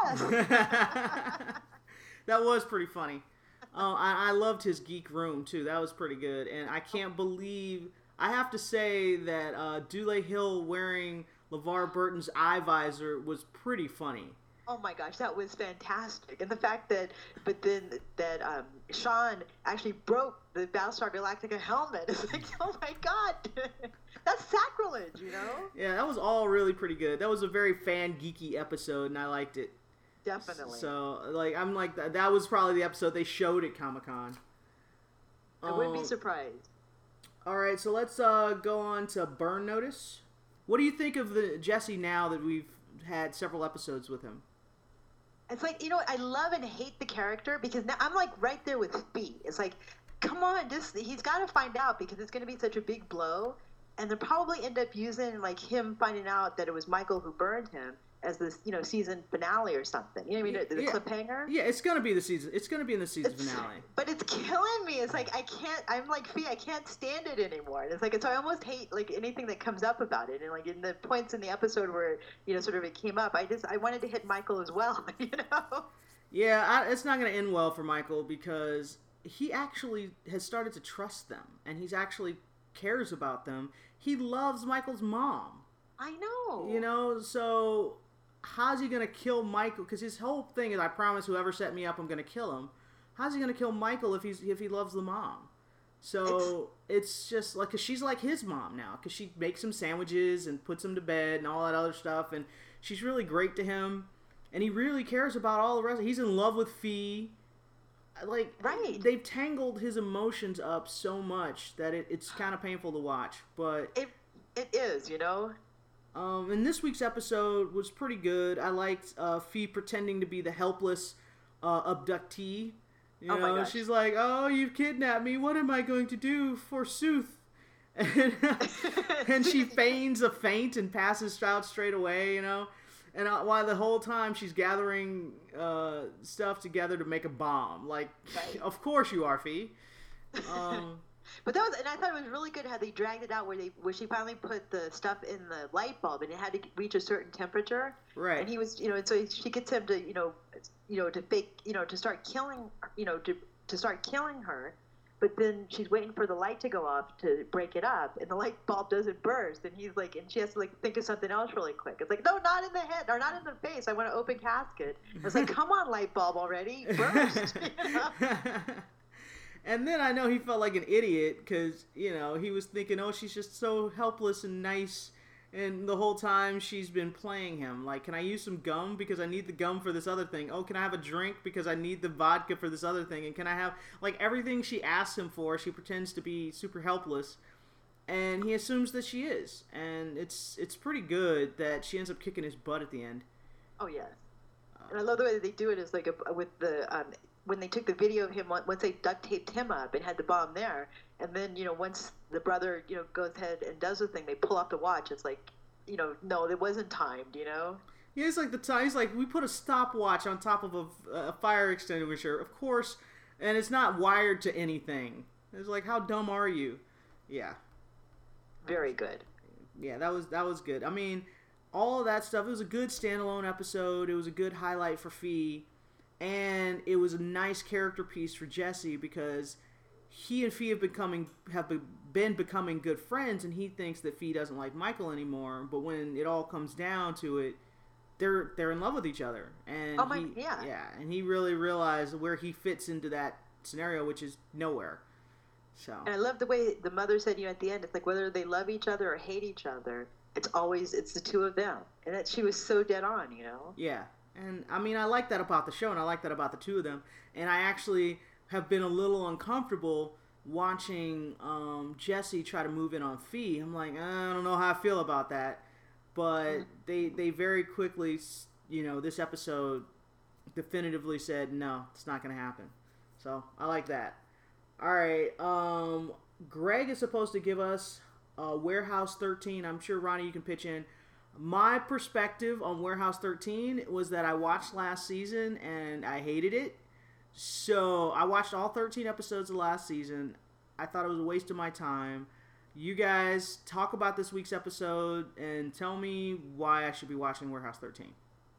yes! That was pretty funny. Uh, I, I loved his geek room, too. That was pretty good. And I can't believe... I have to say that uh, Dule Hill wearing LeVar Burton's eye visor was pretty funny. Oh, my gosh. That was fantastic. And the fact that... But then that um, Sean actually broke the Battlestar Galactica helmet. It's like, oh, my God. That's sacrilege, you know? Yeah, that was all really pretty good. That was a very fan-geeky episode, and I liked it. Definitely. So, like, I'm like, that, that was probably the episode they showed at Comic-Con. I um, wouldn't be surprised. All right, so let's uh, go on to Burn Notice. What do you think of the Jesse now that we've had several episodes with him? It's like, you know, I love and hate the character because now I'm like right there with Fee. It's like, come on, just he's got to find out because it's going to be such a big blow. And they'll probably end up using, like, him finding out that it was Michael who burned him as this, you know, season finale or something. You know what I mean? The, the yeah. cliffhanger? Yeah, it's going to be the season. It's going to be in the season it's, finale. But it's killing me. It's like, I can't, I'm like, Fee, I can't stand it anymore. And it's like, so I almost hate, like, anything that comes up about it. And, like, in the points in the episode where, you know, sort of it came up, I just, I wanted to hit Michael as well, you know? Yeah, I, it's not going to end well for Michael because he actually has started to trust them. And he's actually cares about them. He loves Michael's mom. I know. You know, so how's he going to kill Michael? Because his whole thing is, I promise whoever set me up, I'm going to kill him. How's he going to kill Michael if he's if he loves the mom? So it's, it's just like, because she's like his mom now. Because she makes him sandwiches and puts him to bed and all that other stuff. And she's really great to him. And he really cares about all the rest. He's in love with Fee. Like, right. They've tangled his emotions up so much that it, it's kind of painful to watch. But it it is, you know. Um, and this week's episode was pretty good. I liked uh, Fee pretending to be the helpless uh, abductee. You oh know, my gosh. She's like, "Oh, you've kidnapped me. What am I going to do, forsooth?" and, and she feigns a faint and passes out straight away, you know. And uh, while the whole time she's gathering uh, stuff together to make a bomb, like, right. Of course you are, Fee. Um, but that was, and I thought it was really good how they dragged it out where they, where she finally put the stuff in the light bulb, and it had to reach a certain temperature. Right. And he was, you know, and so she gets him to, you know, you know, to fake, you know, to start killing, you know, to to start killing her. But then she's waiting for the light to go off to break it up, and the light bulb doesn't burst. And he's like, and she has to like think of something else really quick. It's like, no, not in the head, or not in the face. I want an open casket. I was like, come on, light bulb already, burst. You know? And then I know he felt like an idiot because, you know, he was thinking, oh, she's just so helpless and nice. And the whole time she's been playing him. Like, can I use some gum because I need the gum for this other thing? Oh, can I have a drink because I need the vodka for this other thing? And can I have, like, everything she asks him for, she pretends to be super helpless. And he assumes that she is. And it's it's pretty good that she ends up kicking his butt at the end. Oh, yeah. And I love the way that they do it is, like, a, with the... Um, when they took the video of him, once they duct taped him up and had the bomb there, and then, you know, once the brother, you know, goes ahead and does the thing, they pull out the watch. It's like, you know, no, it wasn't timed, you know? Yeah, it's like the time. He's like, we put a stopwatch on top of a, a fire extinguisher, of course, and it's not wired to anything. It's like, how dumb are you? Yeah. Very good. Yeah, that was that was good. I mean, all of that stuff. It was a good standalone episode. It was a good highlight for Fee. And it was a nice character piece for Jesse because he and Fee have becoming have been becoming good friends, and he thinks that Fee doesn't like Michael anymore. But when it all comes down to it, they're they're in love with each other, and oh my, he, yeah, yeah, and he really realized where he fits into that scenario, which is nowhere. So, and I love the way the mother said, you know, at the end, it's like whether they love each other or hate each other, it's always it's the two of them, and that she was so dead on, you know. Yeah. And, I mean, I like that about the show, and I like that about the two of them. And I actually have been a little uncomfortable watching um, Jesse try to move in on Fee. I'm like, I don't know how I feel about that. But they they very quickly, you know, this episode definitively said, no, it's not going to happen. So, I like that. All right. Um, Greg is supposed to give us uh, Warehouse thirteen. I'm sure, Ronnie, you can pitch in. My perspective on Warehouse thirteen was that I watched last season and I hated it. So I watched all thirteen episodes of last season. I thought it was a waste of my time. You guys talk about this week's episode and tell me why I should be watching Warehouse thirteen.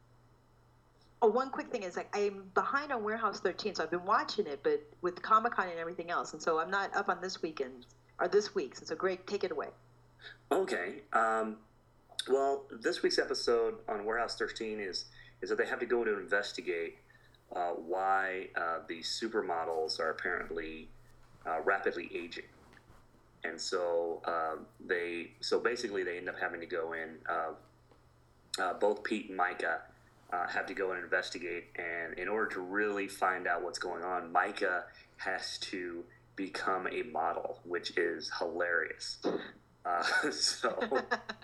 Oh, one quick thing is like I'm behind on Warehouse thirteen, so I've been watching it, but with Comic-Con and everything else, and so I'm not up on this weekend or this week's. And so, Greg, take it away. Okay. Um, well, this week's episode on Warehouse thirteen is is that they have to go to investigate uh, why uh, these supermodels are apparently uh, rapidly aging, and so uh, they so basically they end up having to go in. Uh, uh, both Pete and Micah uh, have to go and investigate, and in order to really find out what's going on, Micah has to become a model, which is hilarious. Uh, so,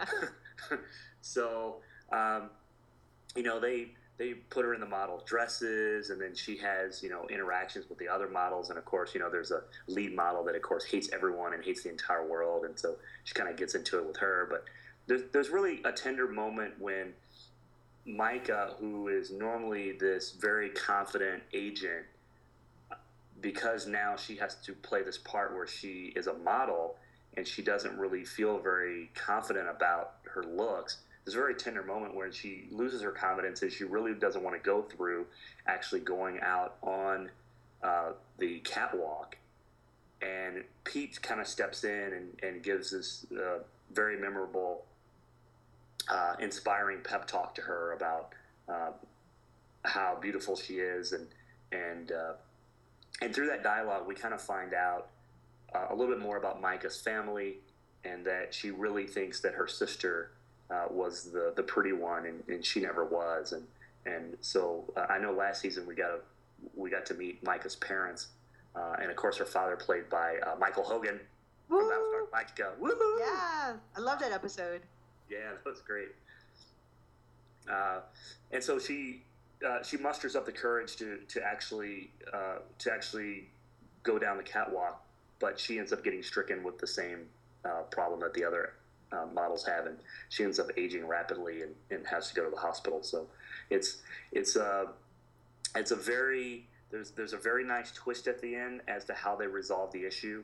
so um, you know, they they put her in the model dresses, and then she has, you know, interactions with the other models, and of course, you know, there's a lead model that, of course, hates everyone and hates the entire world, and so she kind of gets into it with her. But there's there's really a tender moment when Micah, who is normally this very confident agent, because now she has to play this part where she is a model and she doesn't really feel very confident about her looks. There's a very tender moment where she loses her confidence and she really doesn't want to go through actually going out on uh, the catwalk. And Pete kind of steps in and, and gives this uh, very memorable, uh, inspiring pep talk to her about uh, how beautiful she is. And, and, uh, and through that dialogue, we kind of find out Uh, a little bit more about Micah's family, and that she really thinks that her sister uh, was the, the pretty one, and, and she never was. And and so uh, I know last season we got a, we got to meet Micah's parents, uh, and of course her father played by uh, Michael Hogan Woo! from Battlestar Galactica. Woo-hoo! Yeah, I love that episode. Yeah, that was great. Uh, and so she uh, she musters up the courage to to actually uh, to actually go down the catwalk. But she ends up getting stricken with the same uh, problem that the other uh, models have, and she ends up aging rapidly and, and has to go to the hospital. So it's it's a it's a very there's there's a very nice twist at the end as to how they resolve the issue.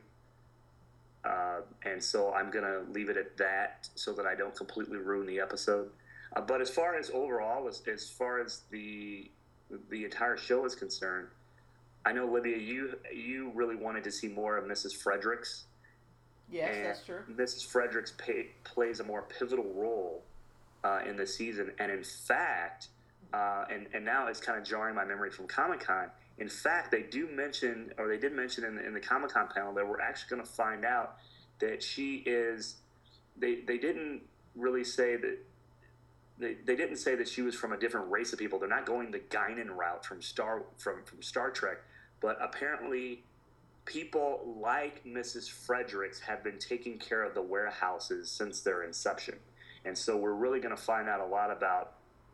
Uh, and so I'm gonna leave it at that so that I don't completely ruin the episode. Uh, but as far as overall, as, as far as the the entire show is concerned, I know, Libya, you you really wanted to see more of Missus Fredericks. Yes, and that's true. Missus Fredericks pay, plays a more pivotal role uh, in the season, and in fact, uh, and and now it's kind of jarring my memory from Comic-Con. In fact, they do mention, or they did mention in the, in the Comic-Con panel, that we're actually going to find out that she is. They they didn't really say that. They, they didn't say that she was from a different race of people. They're not going the Guinan route from Star from, from Star Trek, but apparently people like Missus Fredericks have been taking care of the warehouses since their inception. And so we're really going to find out a lot about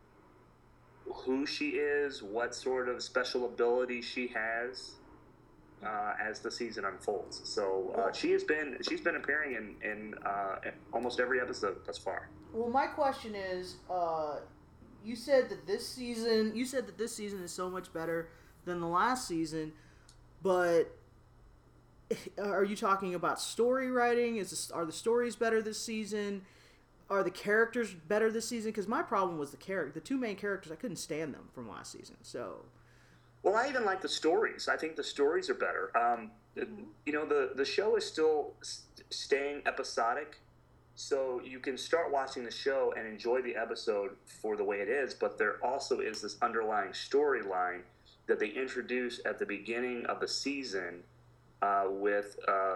who she is, what sort of special ability she has uh, as the season unfolds. So uh, she has been she's been appearing in, in uh, almost every episode thus far. Well, my question is, uh, you said that this season, you said that this season is so much better than the last season, but are you talking about story writing? Is this, are the stories better this season? Are the characters better this season? Because my problem was the character, the two main characters. I couldn't stand them from last season. So, well, I even like the stories. I think the stories are better. Um, mm-hmm. You know, the the show is still st- staying episodic. So you can start watching the show and enjoy the episode for the way it is, but there also is this underlying storyline that they introduce at the beginning of the season uh, with uh,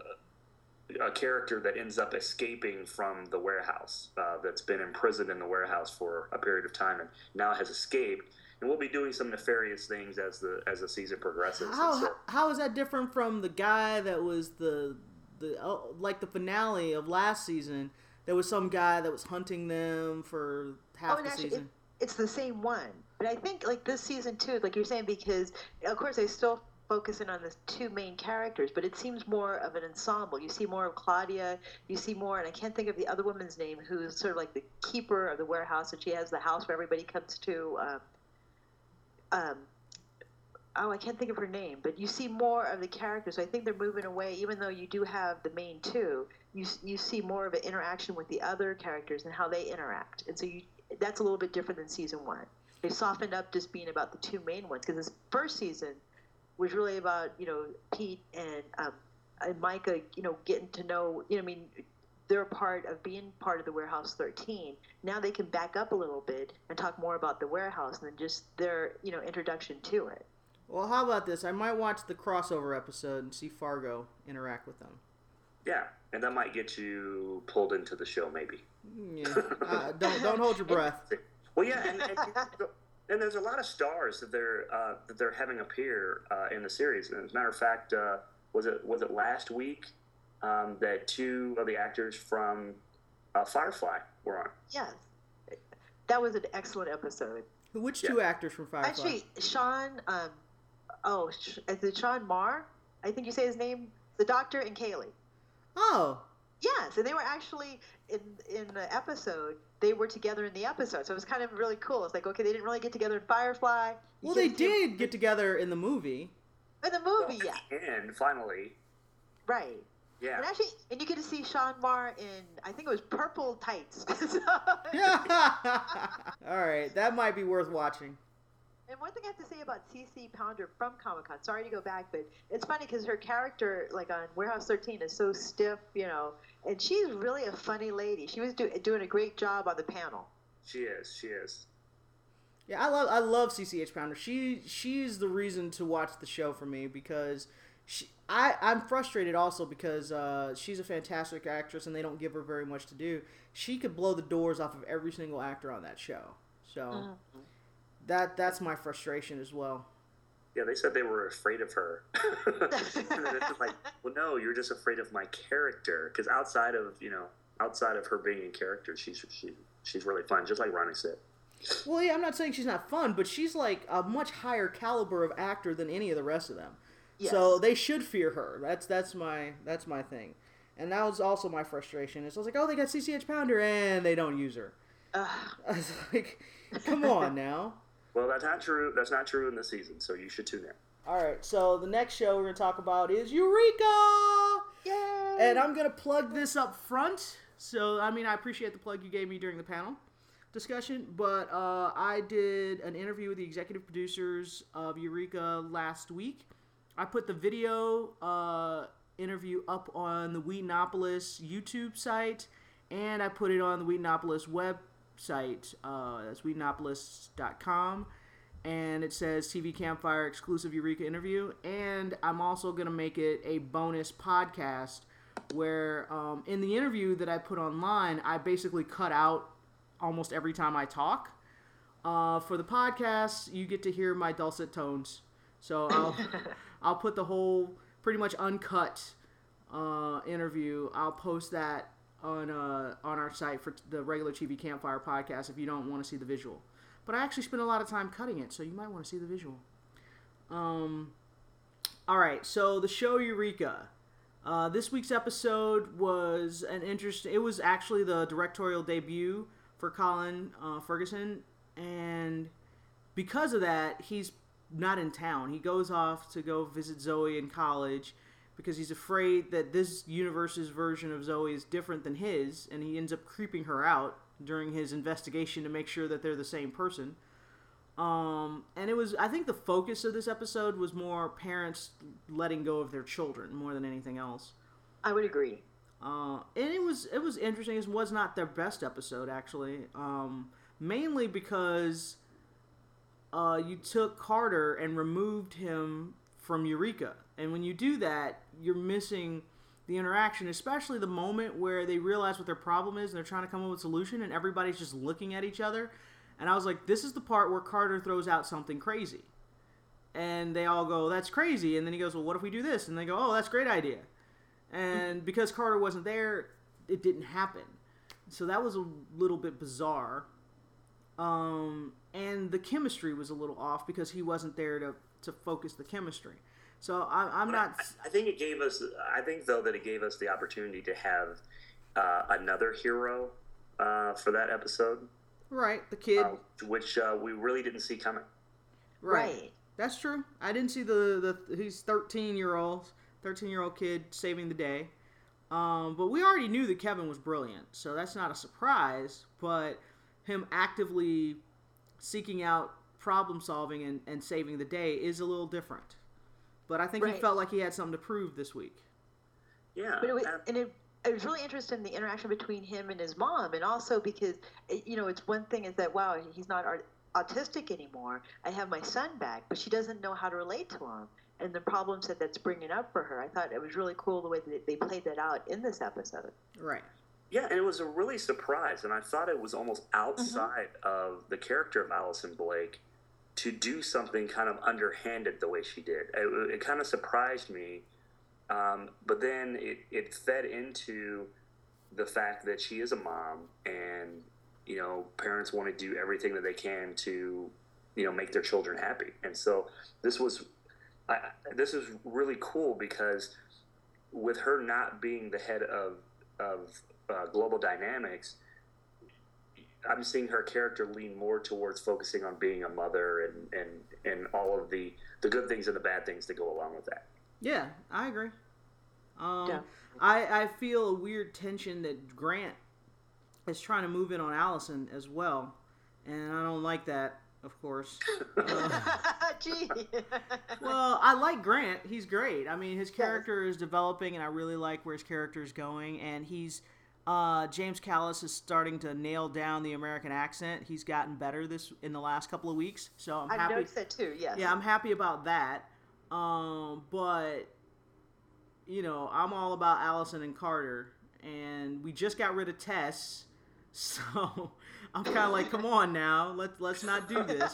a character that ends up escaping from the warehouse uh, that's been imprisoned in the warehouse for a period of time and now has escaped. And we'll be doing some nefarious things as the as the season progresses. How so, how is that different from the guy that was the the uh, like the finale of last season? There was some guy that was hunting them for half oh, the actually, season. It, it's the same one, but I think like this season too, like you're saying, because of course they still focusing on the two main characters, but it seems more of an ensemble. You see more of Claudia, you see more, and I can't think of the other woman's name, who's sort of like the keeper of the warehouse, and she has the house where everybody comes to. Um, um, oh, I can't think of her name, but you see more of the characters. So I think they're moving away, even though you do have the main two. You you see more of an interaction with the other characters and how they interact, and so you that's a little bit different than season one. They softened up just being about the two main ones, because this first season was really about, you know, Pete and um, and Micah, you know, getting to know, you know, I mean, they're part of being part of the Warehouse thirteen. Now they can back up a little bit and talk more about the warehouse than just their, you know, introduction to it. Well, how about this? I might watch the crossover episode and see Fargo interact with them. Yeah, and that might get you pulled into the show, maybe. Yeah, uh, don't don't hold your breath. Well, yeah, and, and, and there's a lot of stars that they're uh, that they're having appear uh, in the series. And as a matter of fact, uh, was it was it last week um, that two of the actors from uh, Firefly were on? Yes, that was an excellent episode. Which yeah. two actors from Firefly? Actually, Sean. Um, oh, is it Sean Marr? I think you say his name. The Doctor and Kaylee. Oh. Yes, and they were actually in in the episode. They were together in the episode, so it was kind of really cool. It's like, okay, they didn't really get together in Firefly. Well, they did get together in the movie. In the movie, well, yeah. And finally. Right. Yeah. And actually, and you get to see Sean Marr in, I think it was purple tights. Yeah. All right, that might be worth watching. And one thing I have to say about CeCe Pounder from Comic-Con, sorry to go back, but it's funny because her character, like on Warehouse thirteen, is so stiff, you know, and she's really a funny lady. She was do, doing a great job on the panel. She is, she is. Yeah, I love I love C C H Pounder. She she's the reason to watch the show for me, because she I I'm frustrated also because uh, she's a fantastic actress and they don't give her very much to do. She could blow the doors off of every single actor on that show. So. Mm-hmm. That that's my frustration as well. Yeah, they said they were afraid of her. And it's just like, well, no, you're just afraid of my character. Because outside of you know, outside of her being in character, she's she she's really fun, just like Ronnie said. Well, yeah, I'm not saying she's not fun, but she's like a much higher caliber of actor than any of the rest of them. Yes. So they should fear her. That's that's my that's my thing. And that was also my frustration. Is I was like, oh, they got C C H Pounder, and they don't use her. Uh. I was like, come on now. Well, that's not true. That's not true in this season, so you should tune in. All right, so the next show we're going to talk about is Eureka! Yay! And I'm going to plug this up front. So, I mean, I appreciate the plug you gave me during the panel discussion, but uh, I did an interview with the executive producers of Eureka last week. I put the video uh, interview up on the Wheatonopolis YouTube site, and I put it on the Wheatonopolis website. Uh, that's wheatonopolis dot com, and it says T V Campfire exclusive Eureka interview, and I'm also going to make it a bonus podcast where um, in the interview that I put online, I basically cut out almost every time I talk. Uh, for the podcast, you get to hear my dulcet tones. So I'll I'll put the whole pretty much uncut uh, interview. I'll post that on uh, on our site for the regular T V Campfire podcast if you don't want to see the visual. But I actually spent a lot of time cutting it, so you might want to see the visual. Um, all right, so the show Eureka. Uh, this week's episode was an interesting. It was actually the directorial debut for Colin uh, Ferguson, and because of that, he's not in town. He goes off to go visit Zoe in college because he's afraid that this universe's version of Zoe is different than his, and he ends up creeping her out during his investigation to make sure that they're the same person. Um, and it was, I think the focus of this episode was more parents letting go of their children more than anything else. I would agree. Uh, and it was, it was interesting. It was not their best episode, actually. Um, mainly because, uh, you took Carter and removed him from Eureka. And when you do that, you're missing the interaction, especially the moment where they realize what their problem is and they're trying to come up with a solution and everybody's just looking at each other. And I was like, this is the part where Carter throws out something crazy. And they all go, that's crazy. And then he goes, well, what if we do this? And they go, oh, that's a great idea. And because Carter wasn't there, it didn't happen. So that was a little bit bizarre. Um, and the chemistry was a little off because he wasn't there to, to focus the chemistry. So I, I'm not... I, I think it gave us... I think, though, that it gave us the opportunity to have uh, another hero uh, for that episode. Right, the kid. Uh, which uh, we really didn't see coming. Right. right. That's true. I didn't see the... the he's thirteen-year-old, thirteen-year-old kid saving the day. Um, but we already knew that Kevin was brilliant, so that's not a surprise. But him actively seeking out problem-solving and, and saving the day is a little different. But I think right. he felt like he had something to prove this week. Yeah. But it was, and it, I was really interested in the interaction between him and his mom, and also because, you know, it's one thing is that, wow, he's not art, autistic anymore. I have my son back, but she doesn't know how to relate to him. And the problems that that's bringing up for her. I thought it was really cool the way that they played that out in this episode. Right. Yeah, and it was a really surprise, and I thought it was almost outside mm-hmm. of the character of Allison Blake to do something kind of underhanded the way she did. It, it kind of surprised me, um, but then it, it fed into the fact that she is a mom, and, you know, parents want to do everything that they can to, you know, make their children happy. And so this was, I, this is really cool because with her not being the head of, of uh, Global Dynamics, I'm seeing her character lean more towards focusing on being a mother and, and, and all of the, the good things and the bad things that go along with that. Yeah, I agree. Um, yeah. I, I feel a weird tension that Grant is trying to move in on Allison as well, and I don't like that, of course. Uh, Gee. Well, I like Grant. He's great. I mean, his character is developing, and I really like where his character is going, and he's... Uh, James Callis is starting to nail down the American accent. He's gotten better this in the last couple of weeks, so I'm I've happy. noticed that too. Yes. Yeah, I'm happy about that. Um, but you know, I'm all about Allison and Carter, and we just got rid of Tess, so I'm kind of like, come on now, let's let's not do this.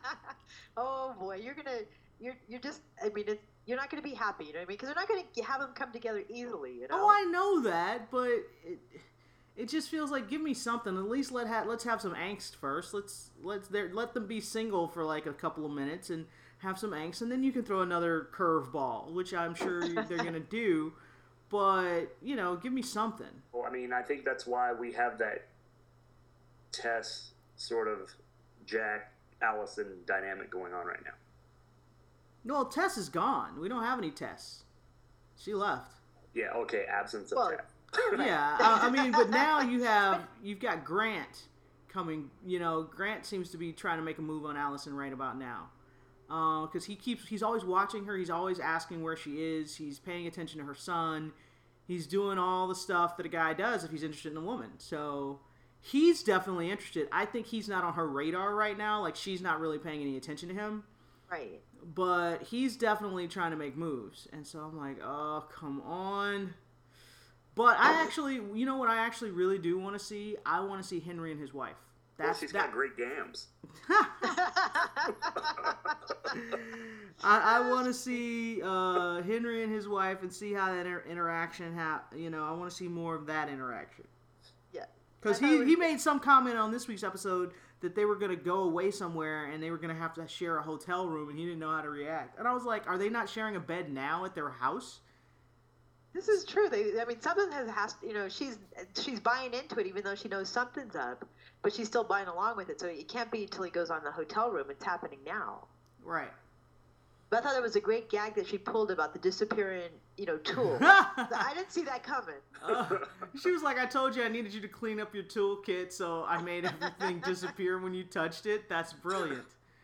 Oh boy, you're gonna you're you're just. I mean, it's. You're not going to be happy, you know what I mean? Because they're not going to have them come together easily, you know? Oh, I know that, but it, it just feels like, give me something. At least let ha- let's have some angst first. Let's let's let them be single for like a couple of minutes and have some angst, and then you can throw another curveball, which I'm sure they're going to do. but, you know, give me something. Well, I mean, I think that's why we have that Tess sort of Jack Allison dynamic going on right now. No, Tess is gone. We don't have any Tess. She left. Yeah, okay, absence of Well, Tess. Yeah, I, I mean, but now you have, you've got Grant coming, you know, Grant seems to be trying to make a move on Allison right about now. Because uh, he keeps, he's always watching her, he's always asking where she is, he's paying attention to her son, he's doing all the stuff that a guy does if he's interested in a woman. So he's definitely interested. I think he's not on her radar right now, like she's not really paying any attention to him. Right. But he's definitely trying to make moves. And so I'm like, oh, come on. But I actually, you know what I actually really do want to see? I want to see Henry and his wife. That's, well, she's that... got great gams. I, I want to see uh, Henry and his wife and see how that inter- interaction, ha- you know, I want to see more of that interaction. Yeah. Because he, he made some comment on this week's episode that they were going to go away somewhere and they were going to have to share a hotel room and he didn't know how to react. And I was like, are they not sharing a bed now at their house? This is true. They, I mean, something has, has, you know, she's she's buying into it even though she knows something's up, but she's still buying along with it. So it can't be until he goes on the hotel room. It's happening now. Right. But I thought it was a great gag that she pulled about the disappearing, you know, tool. I didn't see that coming. Uh, she was like, I told you I needed you to clean up your toolkit, so I made everything disappear when you touched it. That's brilliant.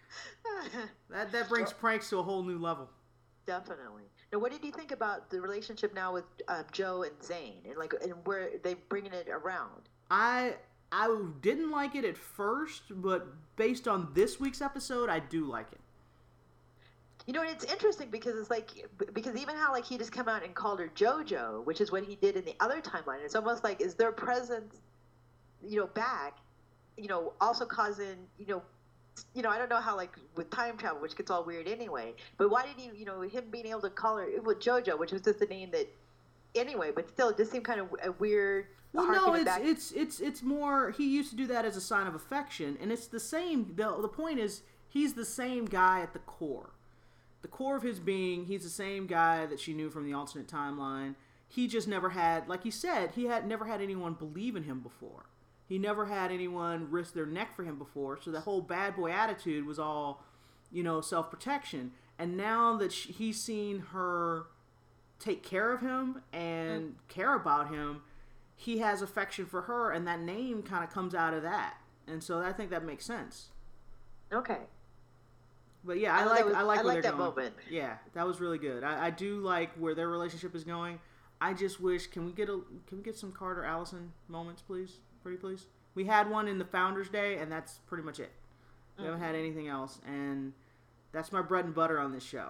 That that brings pranks to a whole new level. Definitely. Now, what did you think about the relationship now with uh, Joe and Zane, and like, and where they bringing it around? I I didn't like it at first, but based on this week's episode, I do like it. You know, it's interesting because it's like, because even how like he just come out and called her JoJo, which is what he did in the other timeline. It's almost like, is their presence, you know, back, you know, also causing, you know, you know, I don't know how, like, with time travel, which gets all weird anyway, but why did he, you know, him being able to call her with JoJo, which was just a name that, anyway, but still, it just seemed kind of a weird. Well, no, it's back. it's it's it's more. He used to do that as a sign of affection, and it's the same. the The point is, he's the same guy at the core. The core of his being, he's the same guy that she knew from the alternate timeline. He just never had, like he said, he had never had anyone believe in him before. He never had anyone risk their neck for him before, so the whole bad boy attitude was all, you know, self-protection. And now that she, he's seen her take care of him and mm. care about him, he has affection for her, and that name kind of comes out of that. And so I think that makes sense. Okay. But yeah, I, I like was, I like I where like they're that going. moment. Yeah, that was really good. I, I do like where their relationship is going. I just wish, can we get a can we get some Carter Allison moments, please? Pretty please. We had one in the Founders Day, and that's pretty much it. We mm-hmm. haven't had anything else, and that's my bread and butter on this show.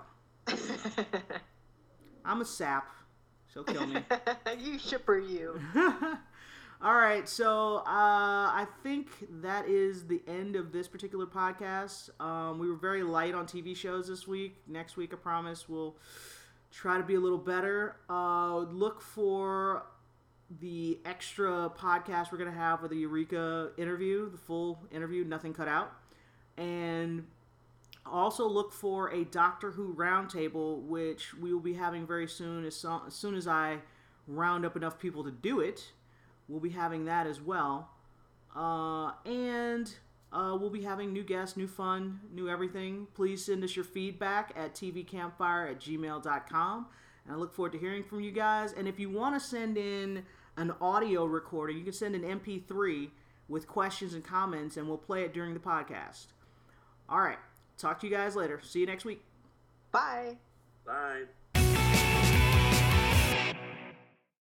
I'm a sap. She'll kill me. You shipper, you. All right, so uh, I think that is the end of this particular podcast. Um, we were very light on T V shows this week. Next week, I promise, we'll try to be a little better. Uh, look for the extra podcast we're going to have with the Eureka interview, the full interview, nothing cut out. And also look for a Doctor Who roundtable, which we will be having very soon. As, so, as soon as I round up enough people to do it, we'll be having that as well. Uh, and uh, we'll be having new guests, new fun, new everything. Please send us your feedback at t v campfire at gmail dot com. And I look forward to hearing from you guys. And if you want to send in an audio recording, you can send an M P three with questions and comments, and we'll play it during the podcast. All right. Talk to you guys later. See you next week. Bye. Bye.